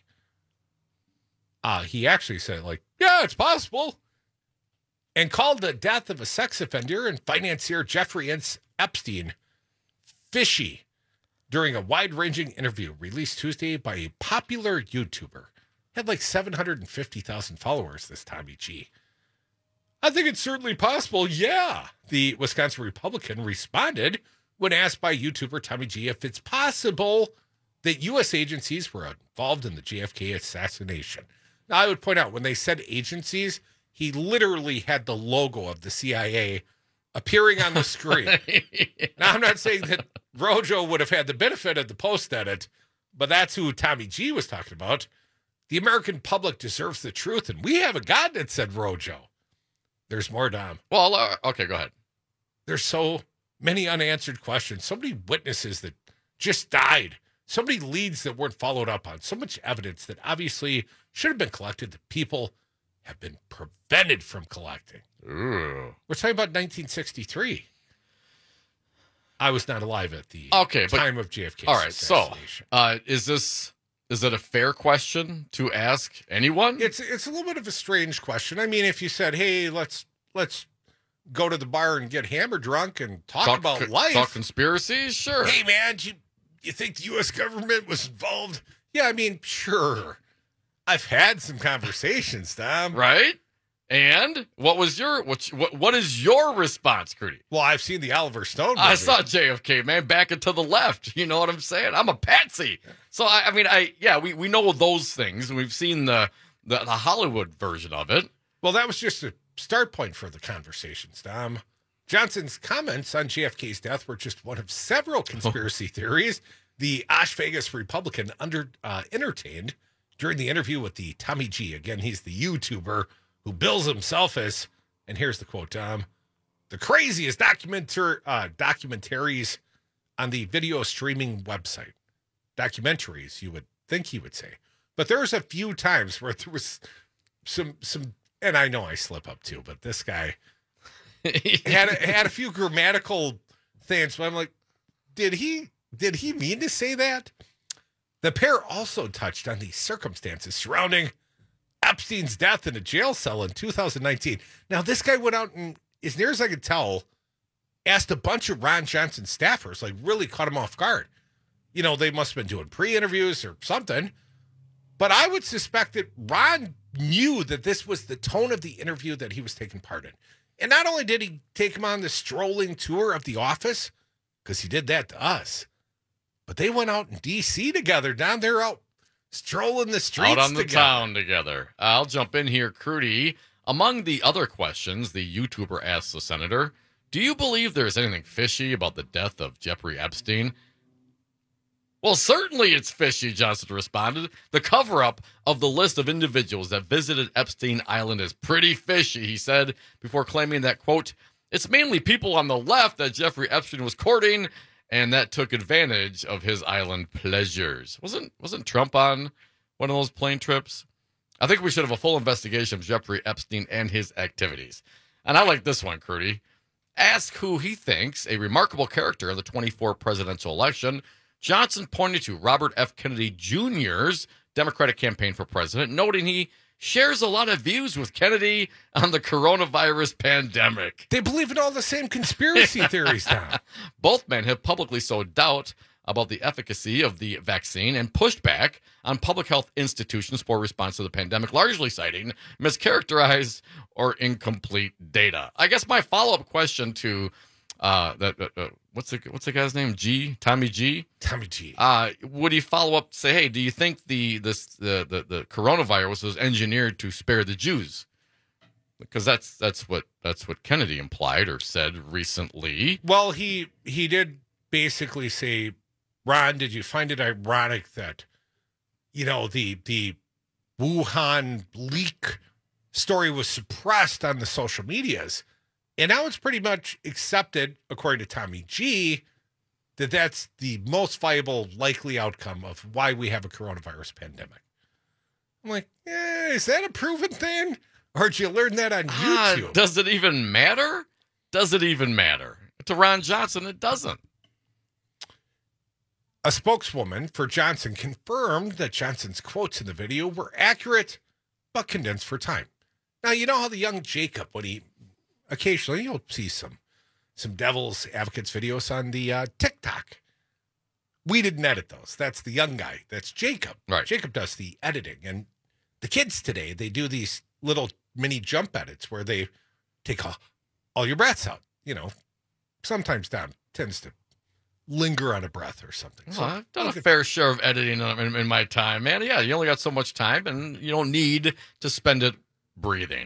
[SPEAKER 20] Uh, he actually said, like, yeah, it's possible. And called the death of a sex offender and financier Jeffrey Epstein fishy during a wide-ranging interview released Tuesday by a popular YouTuber. Had like seven hundred fifty thousand followers, this Tommy G. I think it's certainly possible, yeah, the Wisconsin Republican responded when asked by YouTuber Tommy G if it's possible that U S agencies were involved in the J F K assassination. Now, I would point out, when they said agencies, he literally had the logo of the C I A appearing on the screen. Now, I'm not saying that Rojo would have had the benefit of the post edit, but that's who Tommy G was talking about. The American public deserves the truth, and we haven't gotten it, said Rojo. There's more, Dom.
[SPEAKER 21] Well, uh, okay, go ahead.
[SPEAKER 20] There's so many unanswered questions, so many witnesses that just died, so many leads that weren't followed up on, so much evidence that obviously should have been collected that people have been prevented from collecting.
[SPEAKER 21] Ooh.
[SPEAKER 20] We're talking about nineteen sixty-three. I was not alive at the
[SPEAKER 21] okay,
[SPEAKER 20] time
[SPEAKER 21] but,
[SPEAKER 20] of J F K's
[SPEAKER 21] all right,
[SPEAKER 20] assassination.
[SPEAKER 21] So uh, is this is it a fair question to ask anyone?
[SPEAKER 20] It's it's a little bit of a strange question. I mean, if you said, "Hey, let's let's go to the bar and get hammered drunk and talk, talk about
[SPEAKER 21] co-
[SPEAKER 20] life,
[SPEAKER 21] talk conspiracies," sure.
[SPEAKER 20] Hey, man, you you think the U S government was involved? Yeah, I mean, sure. I've had some conversations, Tom.
[SPEAKER 21] Right? And what was your what what, what is your response, Crudy?
[SPEAKER 20] Well, I've seen the Oliver Stone movie.
[SPEAKER 21] I saw J F K, man, back and to the left. You know what I'm saying? I'm a patsy. So I, I mean, I yeah, we, we know those things. We've seen the, the the Hollywood version of it.
[SPEAKER 20] Well, that was just a start point for the conversations, Tom. Johnson's comments on J F K's death were just one of several conspiracy theories the Osh Vegas Republican under uh, entertained during the interview with the Tommy G. Again, he's the YouTuber who bills himself as, and here's the quote, Tom, the craziest documenter, uh, documentaries on the video streaming website. Documentaries, you would think he would say. But there's a few times where there was some, some, and I know I slip up too, but this guy had a, had a few grammatical things, but I'm like, did he, did he mean to say that? The pair also touched on the circumstances surrounding Epstein's death in a jail cell in two thousand nineteen. Now, this guy went out and, as near as I could tell, asked a bunch of Ron Johnson staffers, like really caught him off guard. You know, they must have been doing pre-interviews or something. But I would suspect that Ron knew that this was the tone of the interview that he was taking part in. And not only did he take him on the strolling tour of the office, because he did that to us, but they went out in D C together, down there out strolling the streets
[SPEAKER 21] out on the
[SPEAKER 20] together.
[SPEAKER 21] town together. I'll jump in here, Crudy. Among the other questions, the YouTuber asked the senator, do you believe there's anything fishy about the death of Jeffrey Epstein? Well, certainly it's fishy, Johnson responded. The cover-up of the list of individuals that visited Epstein Island is pretty fishy, he said, before claiming that, quote, it's mainly people on the left that Jeffrey Epstein was courting and that took advantage of his island pleasures. Wasn't wasn't Trump on one of those plane trips? I think we should have a full investigation of Jeffrey Epstein and his activities. And I like this one, Crudy. Ask who he thinks a remarkable character in the twenty-four presidential election. Johnson pointed to Robert F. Kennedy Junior's Democratic campaign for president, noting he shares a lot of views with Kennedy on the coronavirus pandemic.
[SPEAKER 20] They believe in all the same conspiracy theories now.
[SPEAKER 21] Both men have publicly sowed doubt about the efficacy of the vaccine and pushed back on public health institutions for response to the pandemic, largely citing mischaracterized or incomplete data. I guess my follow-up question to uh, that uh, uh, what's the what's the guy's name? G Tommy G.
[SPEAKER 20] Tommy G.
[SPEAKER 21] Uh, would he follow up? Say, hey, do you think the this the, the the coronavirus was engineered to spare the Jews? Because that's that's what that's what Kennedy implied or said recently.
[SPEAKER 20] Well, he he did basically say, Ron, did you find it ironic that, you know, the the Wuhan leak story was suppressed on the social medias? And now it's pretty much accepted, according to Tommy G, that that's the most viable likely outcome of why we have a coronavirus pandemic. I'm like, eh, is that a proven thing? Or did you learn that on YouTube?
[SPEAKER 21] Uh, does it even matter? Does it even matter? But to Ron Johnson, it doesn't.
[SPEAKER 20] A spokeswoman for Johnson confirmed that Johnson's quotes in the video were accurate, but condensed for time. Now, you know how the young Jacob, when he occasionally you'll see some some Devil's Advocates videos on the uh, TikTok. We didn't edit those. That's the young guy. That's Jacob.
[SPEAKER 21] Right.
[SPEAKER 20] Jacob does the editing. And the kids today, they do these little mini jump edits where they take all, all your breaths out. You know, sometimes Don tends to linger on a breath or something.
[SPEAKER 21] Well,
[SPEAKER 20] So
[SPEAKER 21] I've done a fair share of editing in, in my time, man. Yeah, you only got so much time, and you don't need to spend it breathing.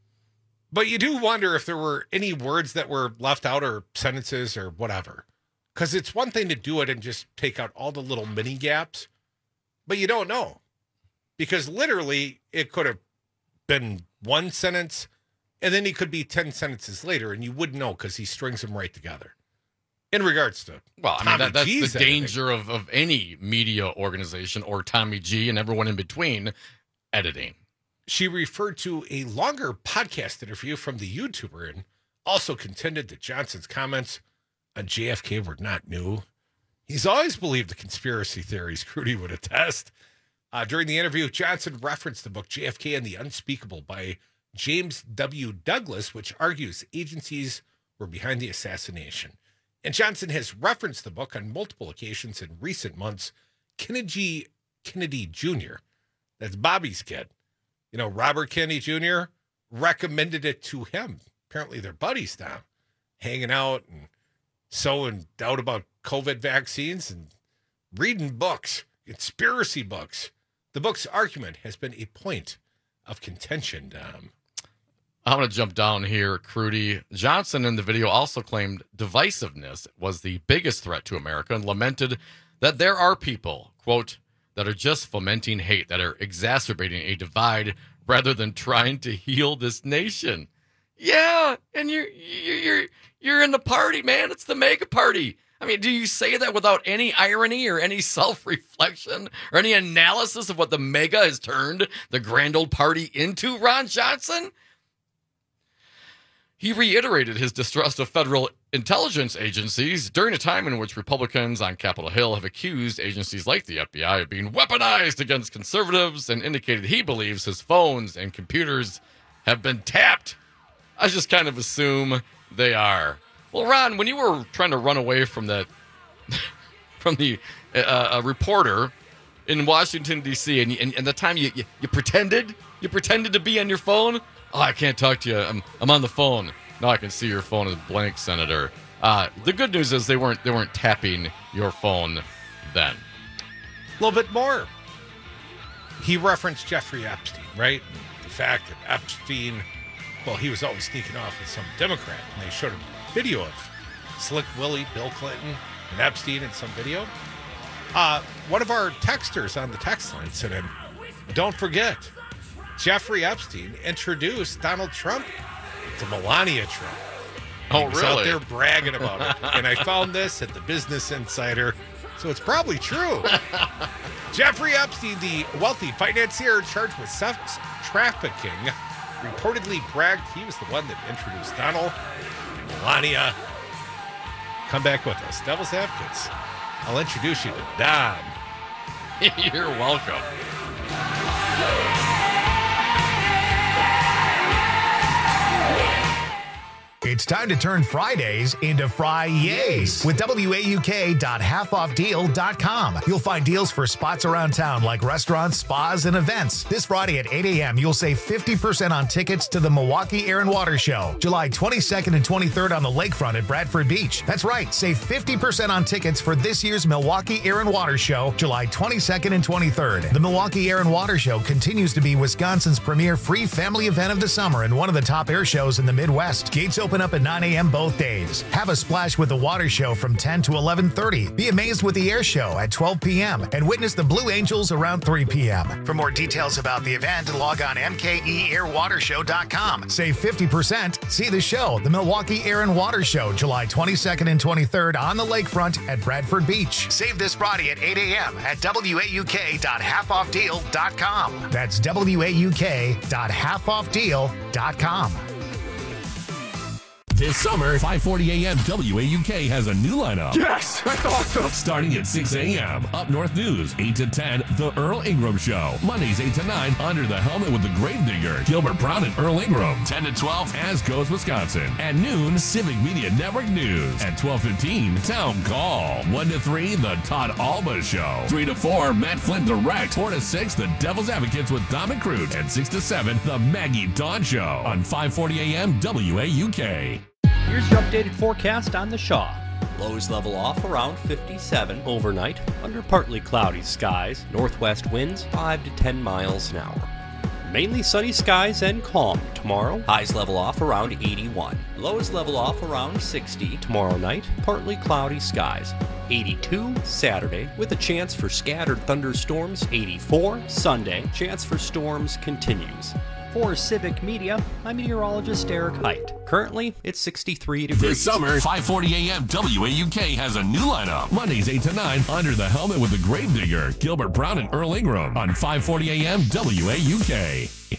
[SPEAKER 20] But you do wonder if there were any words that were left out or sentences or whatever. Because it's one thing to do it and just take out all the little mini gaps, but you don't know. Because literally, it could have been one sentence, and then he could be ten sentences later, and you wouldn't know because he strings them right together. In regards to
[SPEAKER 21] Well, I mean,
[SPEAKER 20] Tommy
[SPEAKER 21] that, that's
[SPEAKER 20] G's
[SPEAKER 21] the
[SPEAKER 20] editing.
[SPEAKER 21] danger of, of any media organization or Tommy G and everyone in between editing.
[SPEAKER 20] She referred to a longer podcast interview from the YouTuber and also contended that Johnson's comments on J F K were not new. He's always believed the conspiracy theories, Crudy would attest. Uh, during the interview, Johnson referenced the book J F K and the Unspeakable by James W. Douglas, which argues agencies were behind the assassination. And Johnson has referenced the book on multiple occasions in recent months. Kennedy Kennedy Junior, that's Bobby's kid, you know, Robert Kennedy Junior recommended it to him. Apparently they're buddies now, hanging out and sowing doubt about COVID vaccines and reading books, conspiracy books. The book's argument has been a point of contention, Dom.
[SPEAKER 21] I'm going to jump down here, Crudy. Johnson in the video also claimed divisiveness was the biggest threat to America and lamented that there are people, quote, that are just fomenting hate, that are exacerbating a divide rather than trying to heal this nation. Yeah, and you're you're you're, you're in the party, man. It's the mega party. I mean, do you say that without any irony or any self-reflection or any analysis of what the mega has turned the grand old party into, Ron Johnson? He reiterated his distrust of federal intelligence agencies during a time in which Republicans on Capitol Hill have accused agencies like the F B I of being weaponized against conservatives and indicated he believes his phones and computers have been tapped. I just kind of assume they are. Well, Ron, when you were trying to run away from that, from the uh, a reporter in Washington, D C, and, and, and the time you, you you pretended, you pretended to be on your phone. Oh, I can't talk to you. I'm I'm on the phone. Now I can see your phone is blank, Senator. Uh, the good news is they weren't they weren't tapping your phone then.
[SPEAKER 20] A little bit more. He referenced Jeffrey Epstein, right? The fact that Epstein, well, he was always sneaking off with some Democrat, and they showed a video of Slick Willie, Bill Clinton, and Epstein in some video. Uh, one of our texters on the text line said, and don't forget, Jeffrey Epstein introduced Donald Trump to Melania Trump.
[SPEAKER 21] Oh,
[SPEAKER 20] he was
[SPEAKER 21] really?
[SPEAKER 20] out there bragging about it. And I found this at the Business Insider, so it's probably true. Jeffrey Epstein, the wealthy financier charged with sex trafficking, reportedly bragged he was the one that introduced Donald and Melania. Come back with us, Devil's Advocates. I'll introduce you to Don.
[SPEAKER 21] You're welcome.
[SPEAKER 1] It's time to turn Fridays into Fri-Yays with W A U K dot half off deal dot com. You'll find deals for spots around town like restaurants, spas, and events. This Friday at eight a.m., you'll save fifty percent on tickets to the Milwaukee Air and Water Show, July twenty-second and twenty-third on the lakefront at Bradford Beach. That's right, save fifty percent on tickets for this year's Milwaukee Air and Water Show, July twenty-second and twenty-third. The Milwaukee Air and Water Show continues to be Wisconsin's premier free family event of the summer and one of the top air shows in the Midwest. Gates open up at nine a.m. both days. Have a splash with the water show from ten to eleven thirty. Be amazed with the air show at twelve p.m. and witness the Blue Angels around three p.m. For more details about the event, log on M K E air water show dot com. Save fifty percent. See the show, the Milwaukee Air and Water Show, July twenty-second and twenty-third on the lakefront at Bradford Beach. Save this Friday at eight a.m. at W A U K dot half off deal dot com. That's W A U K dot half off deal dot com.
[SPEAKER 12] This summer, five forty a.m. W A U K has a new lineup.
[SPEAKER 23] Yes, that's awesome.
[SPEAKER 12] Starting at six a.m. Up North News, eight to ten, The Earl Ingram Show. Mondays, eight to nine, Under the Helmet with the Gravedigger, Gilbert Brown and Earl Ingram. ten to twelve, As Goes Wisconsin. At noon, Civic Media Network News. At twelve fifteen, Town Call. one to three, The Todd Alba Show. three to four, Matt Flynn Direct. four to six, The Devil's Advocates with Dom and Crute. And six to seven, The Maggie Dawn Show on five forty a.m. W A U K.
[SPEAKER 3] Here's your updated forecast on the Shaw. Lows level off around fifty-seven overnight, under partly cloudy skies, northwest winds five to ten miles an hour. Mainly sunny skies and calm tomorrow. Highs level off around eighty-one. Lows level off around sixty tomorrow night, partly cloudy skies. eighty-two Saturday with a chance for scattered thunderstorms. eighty-four Sunday, chance for storms continues. For Civic Media, I'm meteorologist Eric Height. Currently, it's sixty-three degrees.
[SPEAKER 12] This summer, five forty a.m. W A U K has a new lineup. Mondays, eight to nine, Under the Helmet with the Gravedigger, Gilbert Brown and Earl Ingram on five forty a.m. W A U K.
[SPEAKER 18] The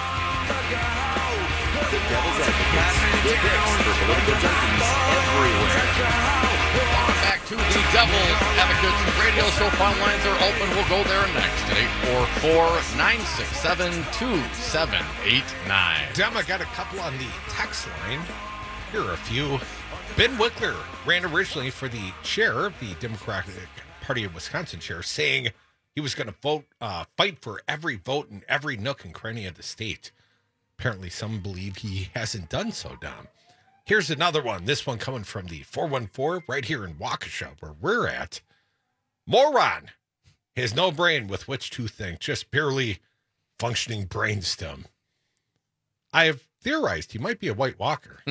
[SPEAKER 18] Devil's Advocates, the fix for political junkies everywhere.
[SPEAKER 21] Back to the Devil's Advocates radio show. Phone lines are open. We'll go there next at eight four four, nine six seven, two seven eight nine.
[SPEAKER 20] Dem, I got a couple on the text line. Here are a few. Ben Wickler ran originally for the chair of the Democratic Party of Wisconsin chair, saying he was going to vote, uh, fight for every vote in every nook and cranny of the state. Apparently, some believe he hasn't done so, Dom. Here's another one. This one coming from the four one four right here in Waukesha, where we're at. Moron has no brain with which to think, just barely functioning brainstem. I have theorized he might be a White Walker.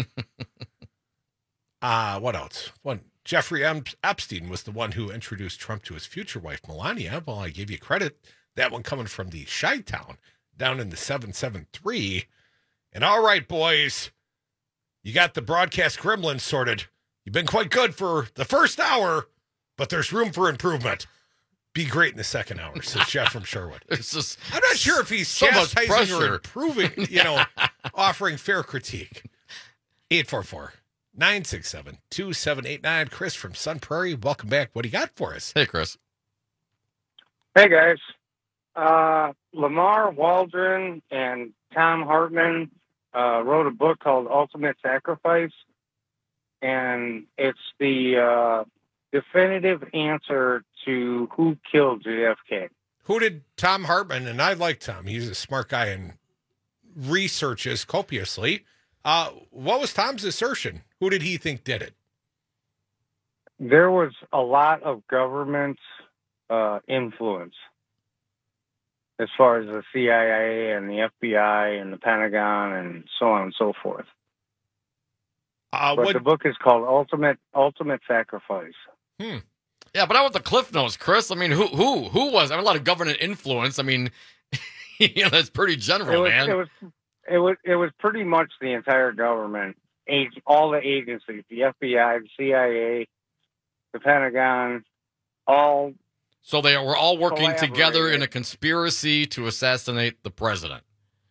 [SPEAKER 20] uh, what else? One, Jeffrey Epstein was the one who introduced Trump to his future wife, Melania. Well, I give you credit. That one coming from the Chi-Town down in the seven seven three. And all right, boys, you got the broadcast gremlins sorted. You've been quite good for the first hour, but there's room for improvement. Be great in the second hour, says Jeff from Sherwood.
[SPEAKER 21] It's just
[SPEAKER 20] I'm not sure if he's
[SPEAKER 21] so much
[SPEAKER 20] chastising
[SPEAKER 21] pressure.
[SPEAKER 20] or improving, you know, offering fair critique. eight four four, nine six seven, two seven eight nine. Chris from Sun Prairie, welcome back. What do you got for us?
[SPEAKER 21] Hey, Chris.
[SPEAKER 7] Hey, guys. Uh, Lamar Waldron and Tom Hartman uh, wrote a book called Ultimate Sacrifice, and it's the uh, definitive answer to who killed J F K.
[SPEAKER 20] Who did Tom Hartman, and I like Tom, he's a smart guy and researches copiously. Uh, what was Tom's assertion? Who did he think did it?
[SPEAKER 7] There was a lot of government uh, influence as far as the C I A and the F B I and the Pentagon and so on and so forth.
[SPEAKER 20] Uh,
[SPEAKER 7] but
[SPEAKER 20] what...
[SPEAKER 7] the book is called Ultimate Ultimate Sacrifice.
[SPEAKER 21] Hmm. Yeah, but I want the Cliff Notes, Chris. I mean, who who who was? I mean, a lot of government influence. I mean, you know, that's pretty general,
[SPEAKER 7] it was,
[SPEAKER 21] man.
[SPEAKER 7] It was it was it was pretty much the entire government, age, all the agencies, the F B I, the C I A, the Pentagon, all.
[SPEAKER 21] So they were all working together in a conspiracy to assassinate the president.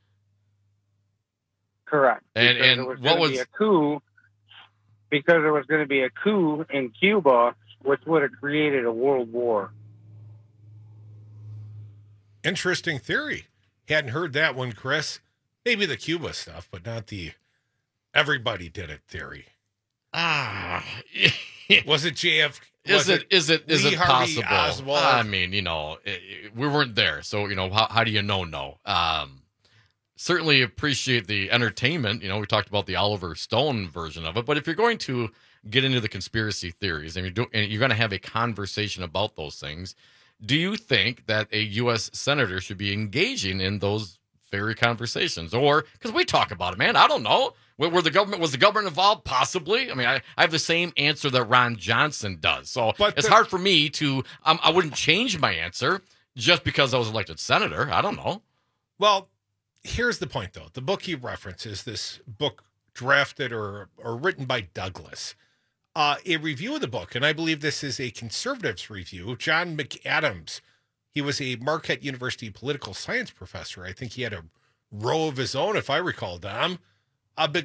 [SPEAKER 7] Correct.
[SPEAKER 21] And
[SPEAKER 7] because
[SPEAKER 21] and
[SPEAKER 7] it was
[SPEAKER 21] what was
[SPEAKER 7] be a coup? Because there was going to be a coup in Cuba, which would have created a world war.
[SPEAKER 20] Interesting theory. Hadn't heard that one, Chris. Maybe the Cuba stuff, but not the everybody did it theory.
[SPEAKER 21] Ah,
[SPEAKER 20] was it J F?
[SPEAKER 21] Is it, it is it is
[SPEAKER 20] Lee
[SPEAKER 21] it
[SPEAKER 20] Harvey
[SPEAKER 21] possible?
[SPEAKER 20] Oswald?
[SPEAKER 21] I mean, you know, it, it, we weren't there, so you know, how how do you know? No. Um, certainly appreciate the entertainment. You know, we talked about the Oliver Stone version of it, but if you're going to get into the conspiracy theories and you're do, and you're going to have a conversation about those things, do you think that a U S senator should be engaging in those very conversations? Or because we talk about it, man, I don't know. Were the government was the government involved? Possibly. I mean, I, I have the same answer that Ron Johnson does. So
[SPEAKER 20] but
[SPEAKER 21] it's
[SPEAKER 20] the,
[SPEAKER 21] hard for me to. Um, I wouldn't change my answer just because I was elected senator. I don't know.
[SPEAKER 20] Well, here's the point, though. The book he references, this book drafted or or written by Douglas, uh, a review of the book, and I believe this is a conservatives review. John McAdams, he was a Marquette University political science professor. I think he had a row of his own, if I recall, Dom. Uh, but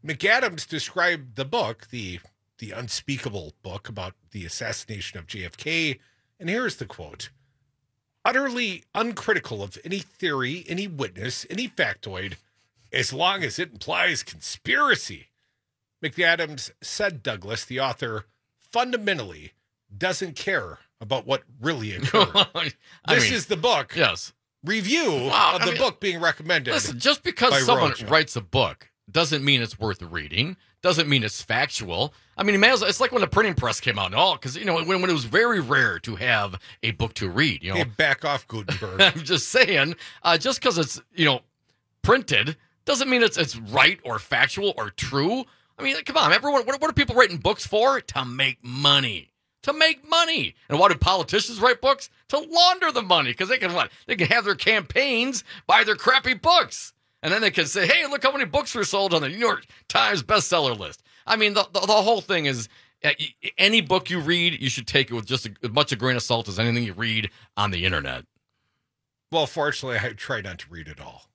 [SPEAKER 20] McAdams described the book, the the unspeakable book about the assassination of J F K, and here's the quote. Utterly uncritical of any theory, any witness, any factoid, as long as it implies conspiracy. McAdams said Douglas, the author, fundamentally doesn't care about what really occurred. This
[SPEAKER 21] mean,
[SPEAKER 20] is the book.
[SPEAKER 21] Yes.
[SPEAKER 20] Review
[SPEAKER 21] Wow,
[SPEAKER 20] of
[SPEAKER 21] I
[SPEAKER 20] the
[SPEAKER 21] mean,
[SPEAKER 20] book being recommended.
[SPEAKER 21] Listen, just because
[SPEAKER 20] by
[SPEAKER 21] someone
[SPEAKER 20] Rocha.
[SPEAKER 21] writes a book doesn't mean it's worth reading. Doesn't mean it's factual. I mean, it's like when the printing press came out and all, because, you know, when, when it was very rare to have a book to read, you know.
[SPEAKER 20] Hey, back off, Gutenberg.
[SPEAKER 21] I'm just saying, uh, just because it's, you know, printed doesn't mean it's it's right or factual or true. I mean, come on, everyone, what, what are people writing books for? To make money. To make money. And why do politicians write books? To launder the money, because they can what? They can have their campaigns buy their crappy books. And then they can say, hey, look how many books were sold on the New York Times bestseller list. I mean, the, the, the whole thing is uh, any book you read, you should take it with just a, as much a grain of salt as anything you read on the internet.
[SPEAKER 20] Well, fortunately, I try not to read it all.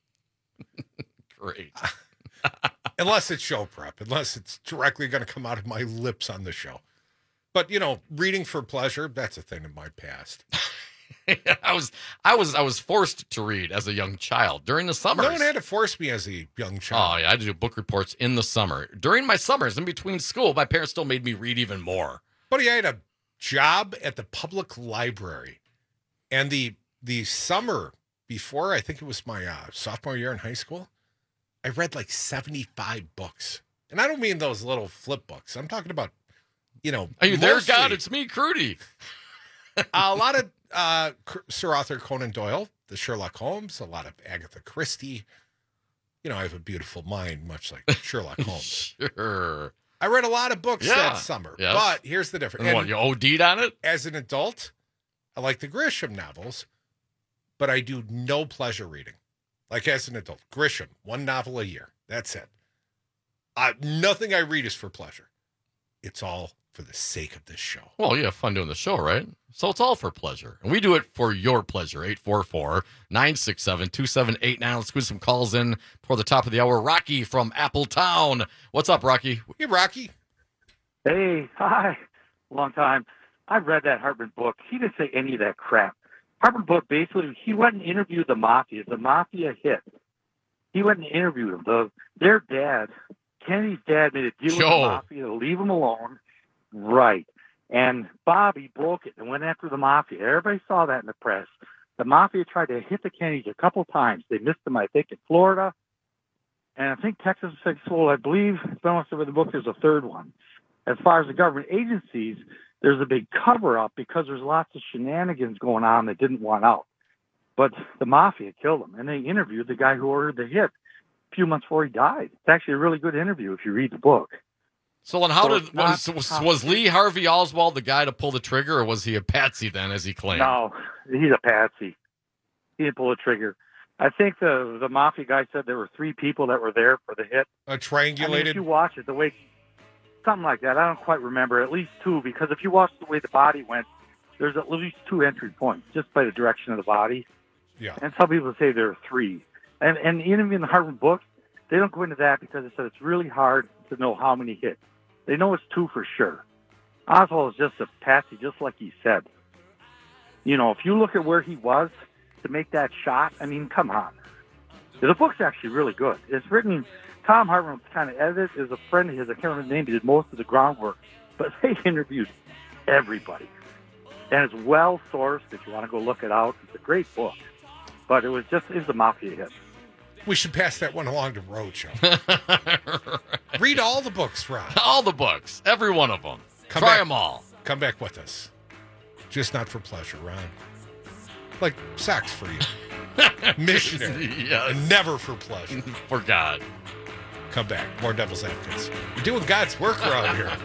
[SPEAKER 21] Great.
[SPEAKER 20] Unless it's show prep, unless it's directly going to come out of my lips on the show. But, you know, reading for pleasure, that's a thing of my past.
[SPEAKER 21] I was I was I was forced to read as a young child during the summers.
[SPEAKER 20] No one had to force me as a young child.
[SPEAKER 21] Oh yeah, I had to do book reports in the summer. During my summers, in between school, my parents still made me read even more.
[SPEAKER 20] Buddy, I had a job at the public library, and the the summer before, I think it was my uh, sophomore year in high school, I read like seventy-five books, and I don't mean those little flip books. I'm talking about, you know,
[SPEAKER 21] are you there,
[SPEAKER 20] mostly,
[SPEAKER 21] God? It's me, Crudy.
[SPEAKER 20] a lot of uh, Sir Arthur Conan Doyle, the Sherlock Holmes, a lot of Agatha Christie. You know, I have a beautiful mind, much like Sherlock Holmes.
[SPEAKER 21] Sure.
[SPEAKER 20] I read a lot of books
[SPEAKER 21] Yeah.
[SPEAKER 20] that summer,
[SPEAKER 21] Yes.
[SPEAKER 20] but here's the difference.
[SPEAKER 21] And what, you O D'd on it?
[SPEAKER 20] As an adult, I like the Grisham novels, but I do no pleasure reading. Like as an adult, Grisham, one novel a year. That's it. Uh, nothing I read is for pleasure. It's all for the sake of this show.
[SPEAKER 21] Well, you have fun doing the show, right? So it's all for pleasure. And we do it for your pleasure. eight four four, nine six seven, two seven eight nine. Let's squeeze some calls in before the top of the hour. Rocky from Appletown. What's up, Rocky?
[SPEAKER 20] Hey, Rocky.
[SPEAKER 8] Hey, hi. Long time. I read that Hartman book. He didn't say any of that crap. Hartman book, basically, he went and interviewed the Mafia. The Mafia hit. He went and interviewed them. The, their dad, Kennedy's dad, made a deal
[SPEAKER 21] Joe.
[SPEAKER 8] with the Mafia to leave him alone. Right. And Bobby broke it and went after the Mafia. Everybody saw that in the press. The Mafia tried to hit the Kennedys a couple times. They missed them, I think, in Florida. And I think Texas was full. I believe, balance over the book, there's a third one. As far as the government agencies, there's a big cover-up because there's lots of shenanigans going on that didn't want out. But the Mafia killed him, and they interviewed the guy who ordered the hit a few months before he died. It's actually a really good interview if you read the book.
[SPEAKER 21] So then how
[SPEAKER 8] So
[SPEAKER 21] did
[SPEAKER 8] it's not
[SPEAKER 21] was, was,
[SPEAKER 8] common.
[SPEAKER 21] was Lee Harvey Oswald the guy to pull the trigger, or was he a patsy then, as he claimed?
[SPEAKER 8] No, he's a patsy. He didn't pull the trigger. I think the the Mafia guy said there were three people that were there for the hit.
[SPEAKER 20] A
[SPEAKER 8] I mean,
[SPEAKER 20] triangulated.
[SPEAKER 8] if you watch it, the way, something like that, I don't quite remember, at least two, because if you watch the way the body went, there's at least two entry points, just by the direction of the body.
[SPEAKER 20] Yeah.
[SPEAKER 8] And some people say there are three. And, and even in the Harvard book, they don't go into that because they said it's really hard to know how many hits. They know it's two for sure. Oswald is just a patsy, just like he said. You know, if you look at where he was to make that shot, I mean, come on. The book's actually really good. It's written, Tom Hartman kind of edited it. Is a friend of his, I can't remember the name, he did most of the groundwork. But they interviewed everybody. And it's well-sourced if you want to go look it out. It's a great book. But it was just, it was a Mafia hit.
[SPEAKER 20] We should pass that one along to Rocha. Read all the books, Ron.
[SPEAKER 21] All the books, every one of them.
[SPEAKER 20] Come
[SPEAKER 21] Try
[SPEAKER 20] back-
[SPEAKER 21] them all.
[SPEAKER 20] Come back with us. Just not for pleasure, Ron. Like sex for you. Missionary.
[SPEAKER 21] Yes.
[SPEAKER 20] And never for pleasure.
[SPEAKER 21] For God.
[SPEAKER 20] Come back. More Devil's Advocates. We're doing God's work around here.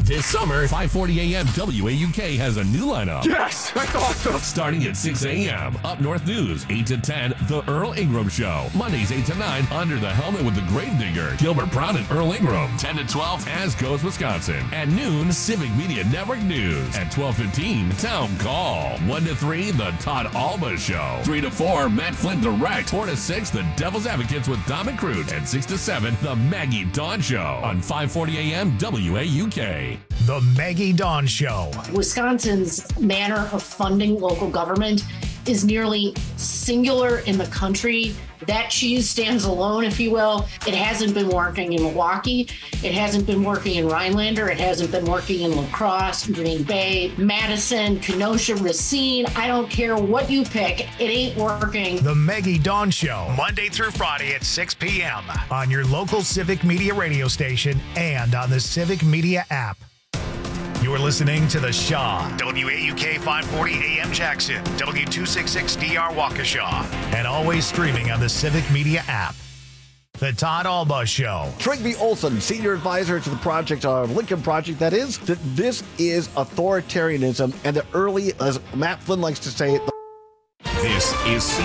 [SPEAKER 12] This summer, five forty a.m. W A U K has a new lineup.
[SPEAKER 22] Yes, that's awesome.
[SPEAKER 12] Starting at six a.m. Up North News, eight to ten, The Earl Ingram Show. Mondays, eight to nine, Under the Helmet with the Gravedigger, Gilbert Brown and Earl Ingram. ten to twelve, As Goes Wisconsin. At noon, Civic Media Network News. At twelve fifteen, Town Call. one to three, The Todd Alba Show. three to four, Matt Flynn Direct. four to six, The Devil's Advocates with Dom and Crute. And six to seven, The Maggie Dawn Show on five forty a.m. W A U K.
[SPEAKER 1] The Maggie Dawn Show.
[SPEAKER 9] Wisconsin's manner of funding local government is nearly singular in the country. That cheese stands alone, if you will. It hasn't been working in Milwaukee. It hasn't been working in Rhinelander. It hasn't been working in La Crosse, Green Bay, Madison, Kenosha, Racine. I don't care what you pick. It ain't working.
[SPEAKER 1] The Maggie Dawn Show, Monday through Friday at six p.m. on your local Civic Media radio station and on the Civic Media app. You're listening to The Shaw, W A U K five forty A M Jackson, W two sixty-six D R Waukesha, and always streaming on the Civic Media app. The Todd Alba Show.
[SPEAKER 10] Trygve Olson, senior advisor to the project, uh, Lincoln Project, that is, that this is authoritarianism, and the early, as Matt Flynn likes to say,
[SPEAKER 12] This is